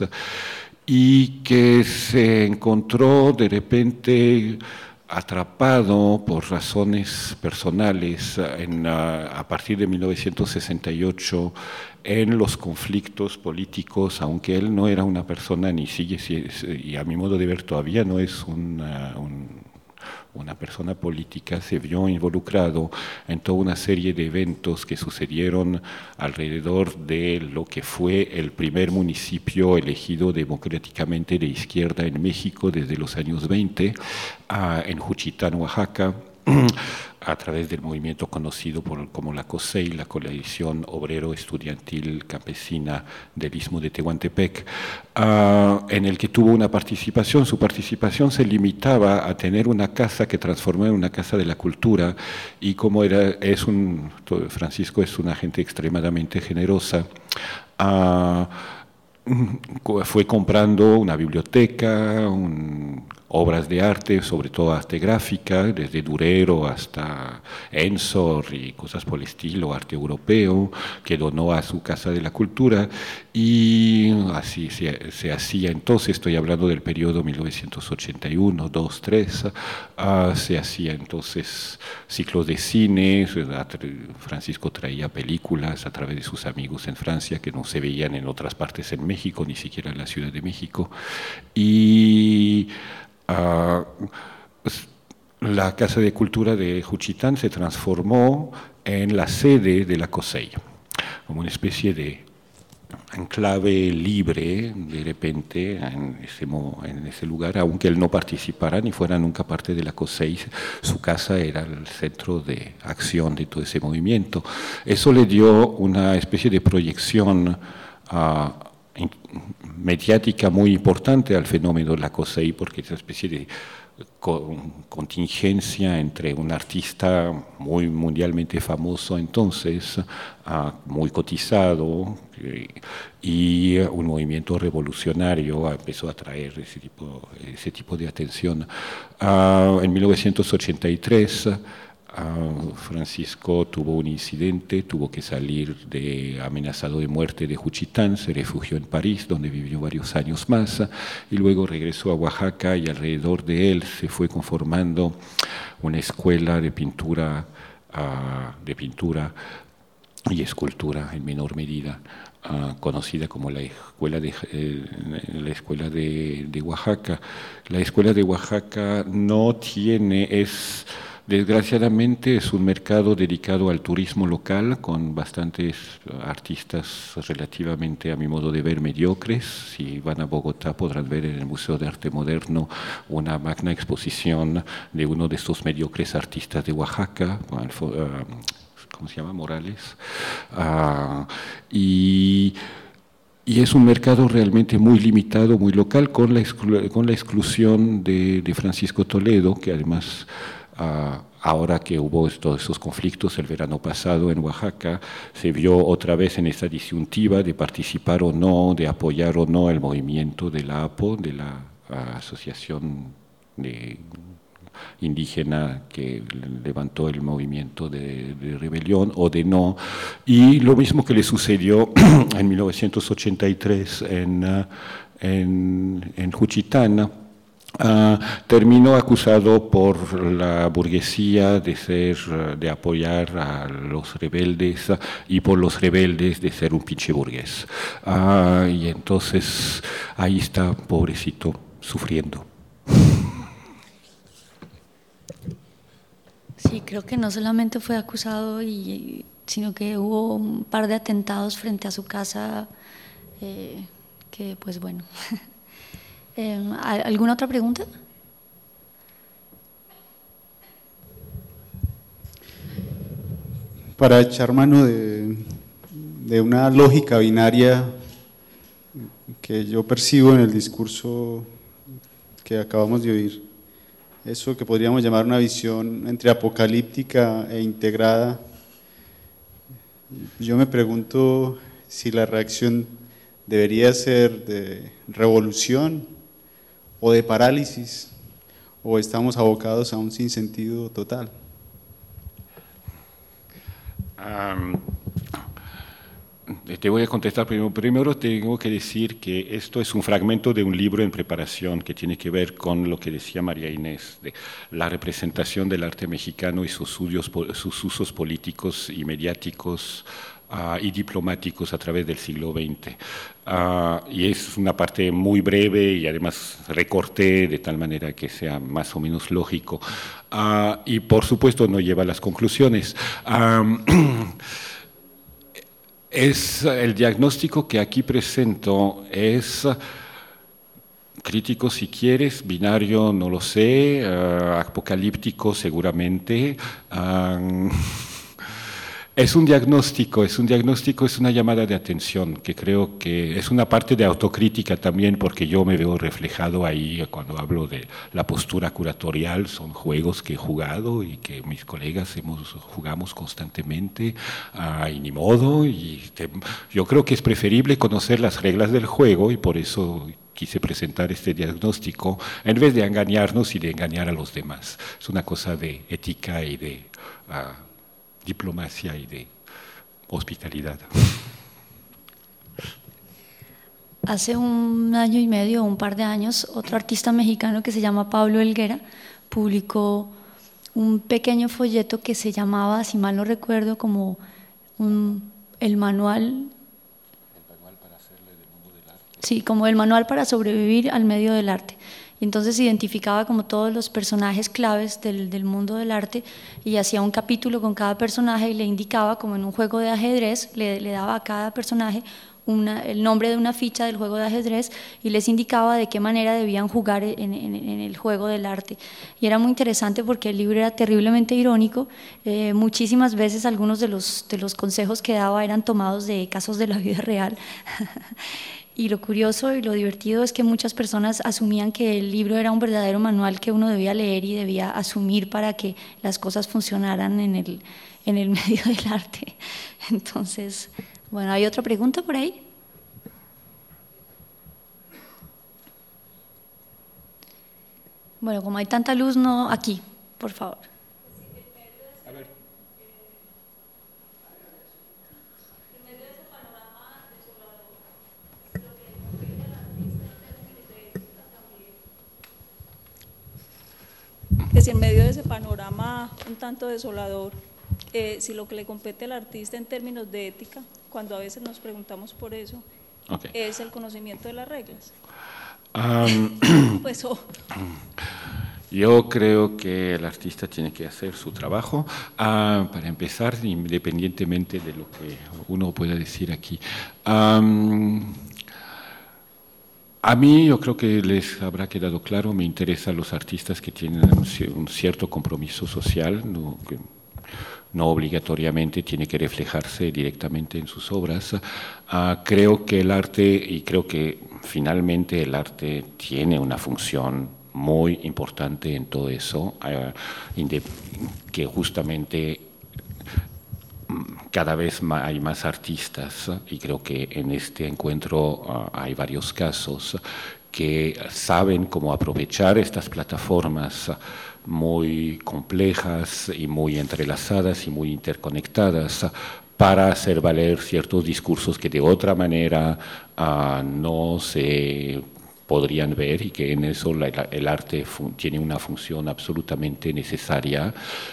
y que se encontró de repente atrapado por razones personales en, a, a partir de mil novecientos sesenta y ocho en los conflictos políticos, aunque él no era una persona ni sigue, y a mi modo de ver todavía no es una, un, una persona política, se vio involucrado en toda una serie de eventos que sucedieron alrededor de lo que fue el primer municipio elegido democráticamente de izquierda en México desde los años veinte, uh, en Juchitán, Oaxaca, a través del movimiento conocido por, como la COSEI, la Coalición Obrero Estudiantil Campesina del Istmo de Tehuantepec, uh, en el que tuvo una participación. Su participación se limitaba a tener una casa que transformó en una casa de la cultura, y como era, es un, Francisco es una gente extremadamente generosa, uh, fue comprando una biblioteca, un, obras de arte, sobre todo arte gráfica, desde Durero hasta Ensor y cosas por el estilo, arte europeo, que donó a su Casa de la Cultura, y así se, se hacía entonces, estoy hablando del periodo mil novecientos ochenta y uno, dos, tres, uh, se hacía entonces ciclos de cine. Francisco traía películas a través de sus amigos en Francia que no se veían en otras partes en México, ni siquiera en la Ciudad de México, y Uh, la Casa de Cultura de Juchitán se transformó en la sede de la COSEI, como una especie de enclave libre de repente en ese, en ese lugar, aunque él no participara ni fuera nunca parte de la COSEI. Su casa era el centro de acción de todo ese movimiento. Eso le dio una especie de proyección uh, mediática muy importante al fenómeno de la COSEI, porque es una especie de contingencia entre un artista muy mundialmente famoso entonces, uh, muy cotizado, y un movimiento revolucionario empezó a atraer ese tipo, ese tipo de atención. Uh, en mil novecientos ochenta y tres, Uh, Francisco tuvo un incidente, tuvo que salir de amenazado de muerte de Juchitán, se refugió en París, donde vivió varios años más, y luego regresó a Oaxaca, y alrededor de él se fue conformando una escuela de pintura, uh, de pintura y escultura en menor medida, uh, conocida como la escuela de, eh, la escuela de, de Oaxaca. La escuela de Oaxaca no tiene, es desgraciadamente es un mercado dedicado al turismo local, con bastantes artistas relativamente, a mi modo de ver, mediocres. Si van a Bogotá podrán ver en el Museo de Arte Moderno una magna exposición de uno de estos mediocres artistas de Oaxaca, ¿cómo se llama? Morales. Uh, y y es un mercado realmente muy limitado, muy local, con la, exclu con la exclusión de, de Francisco Toledo, que además, uh, ahora que hubo todos esos conflictos el verano pasado en Oaxaca, se vio otra vez en esta disyuntiva de participar o no, de apoyar o no el movimiento de la A P O, de la uh, Asociación de indígena que levantó el movimiento de, de rebelión o de no, y lo mismo que le sucedió en mil novecientos ochenta y tres en, en, en Juchitán. Uh, terminó acusado por la burguesía de ser, de apoyar a los rebeldes y por los rebeldes de ser un pinche burgués. Uh, y entonces ahí está, pobrecito, sufriendo. Sí, creo que no solamente fue acusado, y, sino que hubo un par de atentados frente a su casa, eh, que pues bueno. eh, ¿Alguna otra pregunta? Para echar mano de, de una lógica binaria que yo percibo en el discurso que acabamos de oír, eso que podríamos llamar una visión entre apocalíptica e integrada, yo me pregunto si la reacción debería ser de revolución o de parálisis, o estamos abocados a un sinsentido total. Um, te voy a contestar primero. Primero tengo que decir que esto es un fragmento de un libro en preparación que tiene que ver con lo que decía María Inés, de la representación del arte mexicano y sus, usos, sus usos políticos y mediáticos uh, y diplomáticos a través del siglo veinte. Uh, y es una parte muy breve y además recorté de tal manera que sea más o menos lógico. Uh, y por supuesto no lleva a las conclusiones. Um, Es, el diagnóstico que aquí presento es crítico si quieres, binario no lo sé, uh, apocalíptico seguramente. Um, es un diagnóstico, es un diagnóstico, es una llamada de atención que creo que es una parte de autocrítica también, porque yo me veo reflejado ahí cuando hablo de la postura curatorial. Son juegos que he jugado y que mis colegas hemos, jugamos constantemente, uh, y ni modo, y te, yo creo que es preferible conocer las reglas del juego, y por eso quise presentar este diagnóstico en vez de engañarnos y de engañar a los demás. Es una cosa de ética y de uh, diplomacia y de hospitalidad. Hace un año y medio, un par de años, otro artista mexicano que se llama Pablo Helguera publicó un pequeño folleto que se llamaba, si mal no recuerdo, como un, el manual, sí, como el manual para sobrevivir al medio del arte. Y entonces identificaba como todos los personajes claves del, del mundo del arte, y hacía un capítulo con cada personaje y le indicaba, como en un juego de ajedrez, le, le daba a cada personaje una, el nombre de una ficha del juego de ajedrez y les indicaba de qué manera debían jugar en, en, en el juego del arte. Y era muy interesante porque el libro era terriblemente irónico. Eh, muchísimas veces algunos de los, de los consejos que daba eran tomados de casos de la vida real. Y lo curioso y lo divertido es que muchas personas asumían que el libro era un verdadero manual que uno debía leer y debía asumir para que las cosas funcionaran en el, en el medio del arte. Entonces, bueno, ¿hay otra pregunta por ahí? Bueno, como hay tanta luz, no, aquí, por favor. Que si en medio de ese panorama un tanto desolador, eh, si lo que le compete al artista en términos de ética, cuando a veces nos preguntamos por eso, okay, es el conocimiento de las reglas. Um, pues, oh. Yo creo que el artista tiene que hacer su trabajo, uh, para empezar, independientemente de lo que uno pueda decir aquí. Um, A mí, yo creo que les habrá quedado claro, me interesan los artistas que tienen un cierto compromiso social, ¿no? Que no obligatoriamente tiene que reflejarse directamente en sus obras. Uh, creo que el arte, y creo que finalmente el arte tiene una función muy importante en todo eso, uh, que justamente cada vez más hay más artistas, y creo que en este encuentro uh, hay varios casos que saben cómo aprovechar estas plataformas muy complejas y muy entrelazadas y muy interconectadas para hacer valer ciertos discursos que de otra manera uh, no se podrían ver, y que en eso la, el arte tiene una función absolutamente necesaria.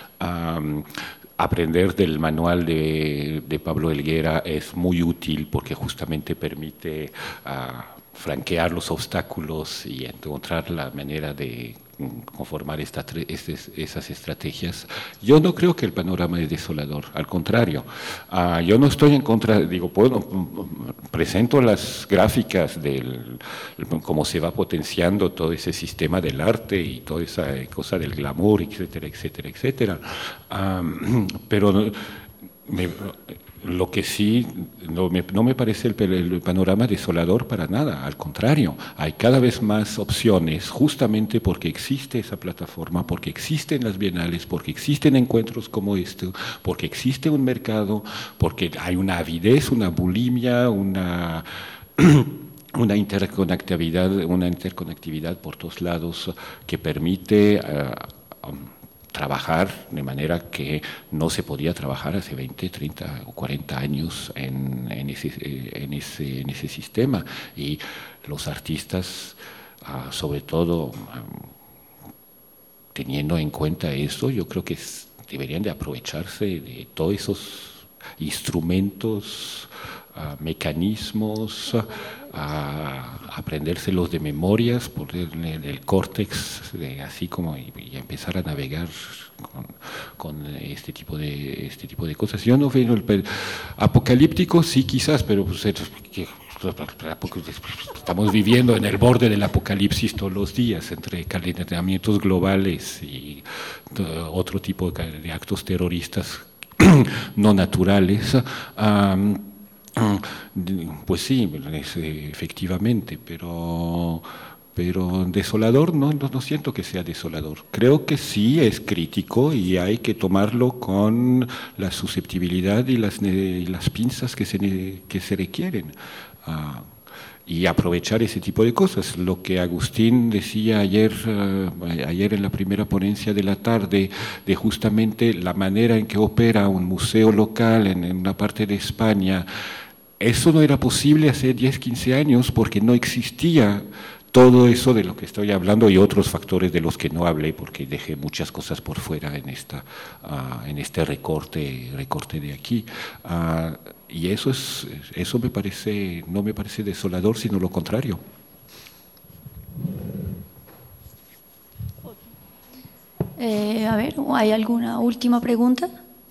Um, Aprender del manual de, de Pablo Helguera es muy útil porque justamente permite uh, franquear los obstáculos y encontrar la manera de conformar esta, esas estrategias. Yo no creo que el panorama es desolador, al contrario. Uh, yo no estoy en contra, digo, puedo, presento las gráficas del cómo se va potenciando todo ese sistema del arte y toda esa cosa del glamour, etcétera, etcétera, etcétera. Um, pero me, lo que sí, no me, no me parece el, el panorama desolador para nada, al contrario, hay cada vez más opciones, justamente porque existe esa plataforma, porque existen las bienales, porque existen encuentros como este, porque existe un mercado, porque hay una avidez, una bulimia, una... una interconectividad, una interconectividad por todos lados que permite uh, um, trabajar de manera que no se podía trabajar hace veinte, treinta o cuarenta años en, en, ese, en, ese, en ese sistema. Y los artistas, uh, sobre todo, um, teniendo en cuenta eso, yo creo que es, deberían de aprovecharse de todos esos instrumentos, uh, mecanismos, uh, a aprendérselos de memorias, ponerle el córtex, de, así como y, y empezar a navegar con, con este tipo de este tipo de cosas. Yo no veo el apocalíptico, sí quizás, pero pues, que, estamos viviendo en el borde del apocalipsis todos los días, entre calentamientos globales y otro tipo de, de actos terroristas no naturales. Um, Pues sí, efectivamente, pero, pero desolador no, no, no siento que sea desolador. Creo que sí es crítico y hay que tomarlo con la susceptibilidad y las, y las pinzas que se, que se requieren. Uh, y aprovechar ese tipo de cosas. Lo que Agustín decía ayer, uh, ayer en la primera ponencia de la tarde, de justamente la manera en que opera un museo local en, en una parte de España. Eso no era posible hace diez, quince años porque no existía todo eso de lo que estoy hablando y otros factores de los que no hablé porque dejé muchas cosas por fuera en, esta, uh, en este recorte, recorte de aquí. Uh, y eso, es, eso me parece, no me parece desolador, sino lo contrario. Eh, a ver, ¿hay alguna última pregunta?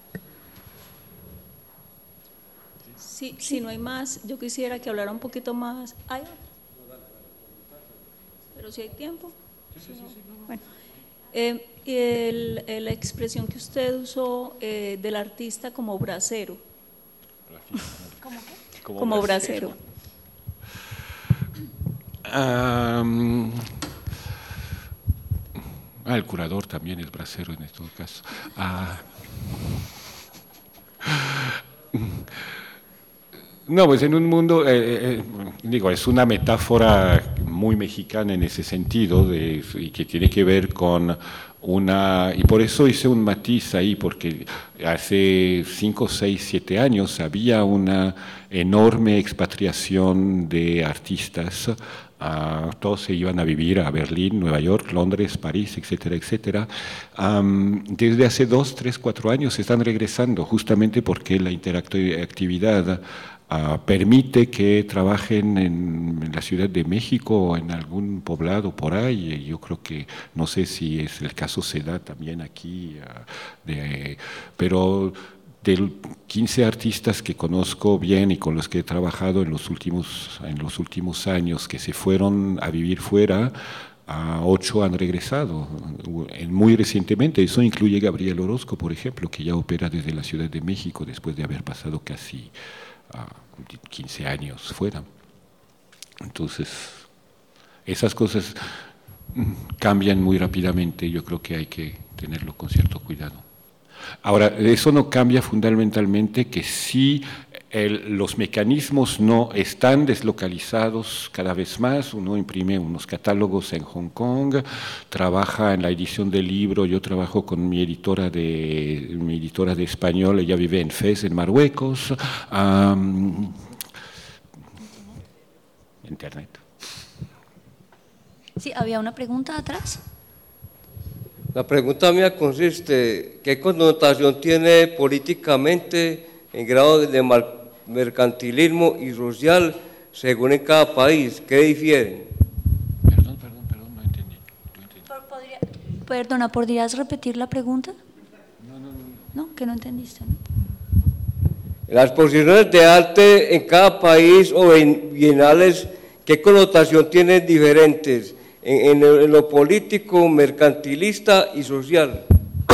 Sí, si no hay más, yo quisiera que hablara un poquito más. ¿Hay otra? Pero si hay tiempo. Sí, sí, sí, no. Bueno, eh, el, el, la expresión que usted usó eh, del artista como bracero. ¿Cómo qué? Como, como bracero. Um, ah, el curador también es bracero en estos casos. Ah. No, pues en un mundo, eh, eh, digo, es una metáfora muy mexicana en ese sentido, de, y que tiene que ver con una, y por eso hice un matiz ahí, porque hace cinco, seis, siete años había una enorme expatriación de artistas. Uh, todos se iban a vivir a Berlín, Nueva York, Londres, París, etcétera, etcétera. Um, desde hace dos, tres, cuatro años se están regresando, justamente porque la interactividad uh, permite que trabajen en, en la Ciudad de México o en algún poblado por ahí. Yo creo que, no sé si es el caso, se da también aquí, uh, de, pero de quince artistas que conozco bien y con los que he trabajado en los últimos, en los últimos años que se fueron a vivir fuera, a ocho han regresado muy recientemente. Eso incluye Gabriel Orozco, por ejemplo, que ya opera desde la Ciudad de México después de haber pasado casi uh, quince años fuera. Entonces, esas cosas cambian muy rápidamente, yo creo que hay que tenerlo con cierto cuidado. Ahora, eso no cambia fundamentalmente que sí el, los mecanismos no están deslocalizados cada vez más. Uno imprime unos catálogos en Hong Kong, trabaja en la edición del libro. Yo trabajo con mi editora de, mi editora de español, ella vive en Fez, en Marruecos. Um, Internet. Sí, había una pregunta atrás. La pregunta mía consiste, ¿qué connotación tiene políticamente en grado de mercantilismo y social según en cada país? ¿Qué difieren? Perdón, perdón, perdón, no entendí. No entendí. ¿Podría, perdona, ¿podrías repetir la pregunta? No, no, no. No, que no entendiste, ¿no? Las posiciones de arte en cada país o en bienales, ¿qué connotación tienen diferentes en, en, en lo político, mercantilista y social?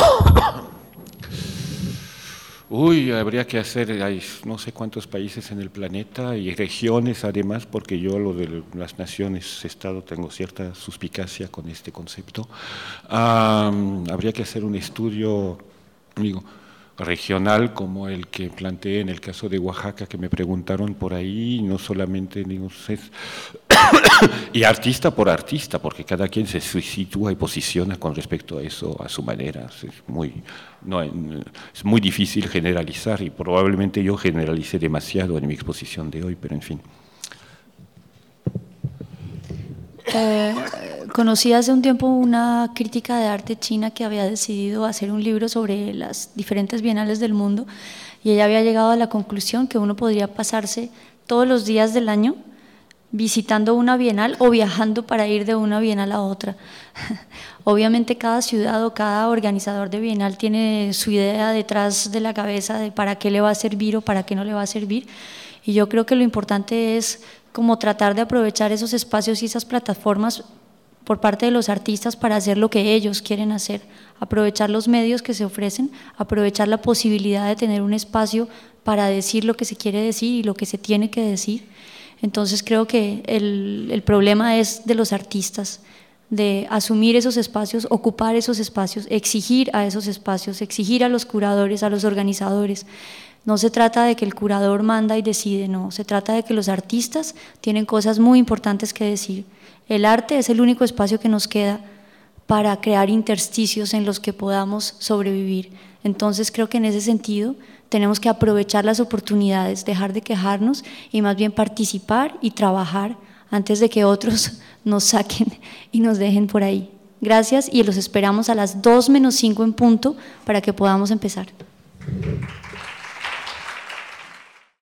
Uy, habría que hacer, hay no sé cuántos países en el planeta y regiones además, porque yo lo de las naciones, Estado, tengo cierta suspicacia con este concepto. Um, habría que hacer un estudio, digo, regional como el que planteé en el caso de Oaxaca, que me preguntaron por ahí, no solamente, digo, es, y artista por artista, porque cada quien se sitúa y posiciona con respecto a eso a su manera. Es muy, no, es muy difícil generalizar y probablemente yo generalicé demasiado en mi exposición de hoy, pero en fin. Eh, conocí hace un tiempo una crítica de arte china que había decidido hacer un libro sobre las diferentes bienales del mundo y ella había llegado a la conclusión que uno podría pasarse todos los días del año visitando una bienal o viajando para ir de una bienal a otra. Obviamente cada ciudad o cada organizador de bienal tiene su idea detrás de la cabeza de para qué le va a servir o para qué no le va a servir, y yo creo que lo importante es como tratar de aprovechar esos espacios y esas plataformas por parte de los artistas para hacer lo que ellos quieren hacer, aprovechar los medios que se ofrecen, aprovechar la posibilidad de tener un espacio para decir lo que se quiere decir y lo que se tiene que decir. Entonces creo que el, el problema es de los artistas, de asumir esos espacios, ocupar esos espacios, exigir a esos espacios, exigir a los curadores, a los organizadores. No se trata de que el curador manda y decide, no, se trata de que los artistas tienen cosas muy importantes que decir. El arte es el único espacio que nos queda para crear intersticios en los que podamos sobrevivir. Entonces creo que en ese sentido tenemos que aprovechar las oportunidades, dejar de quejarnos y más bien participar y trabajar antes de que otros nos saquen y nos dejen por ahí. Gracias y los esperamos a las dos menos cinco en punto para que podamos empezar.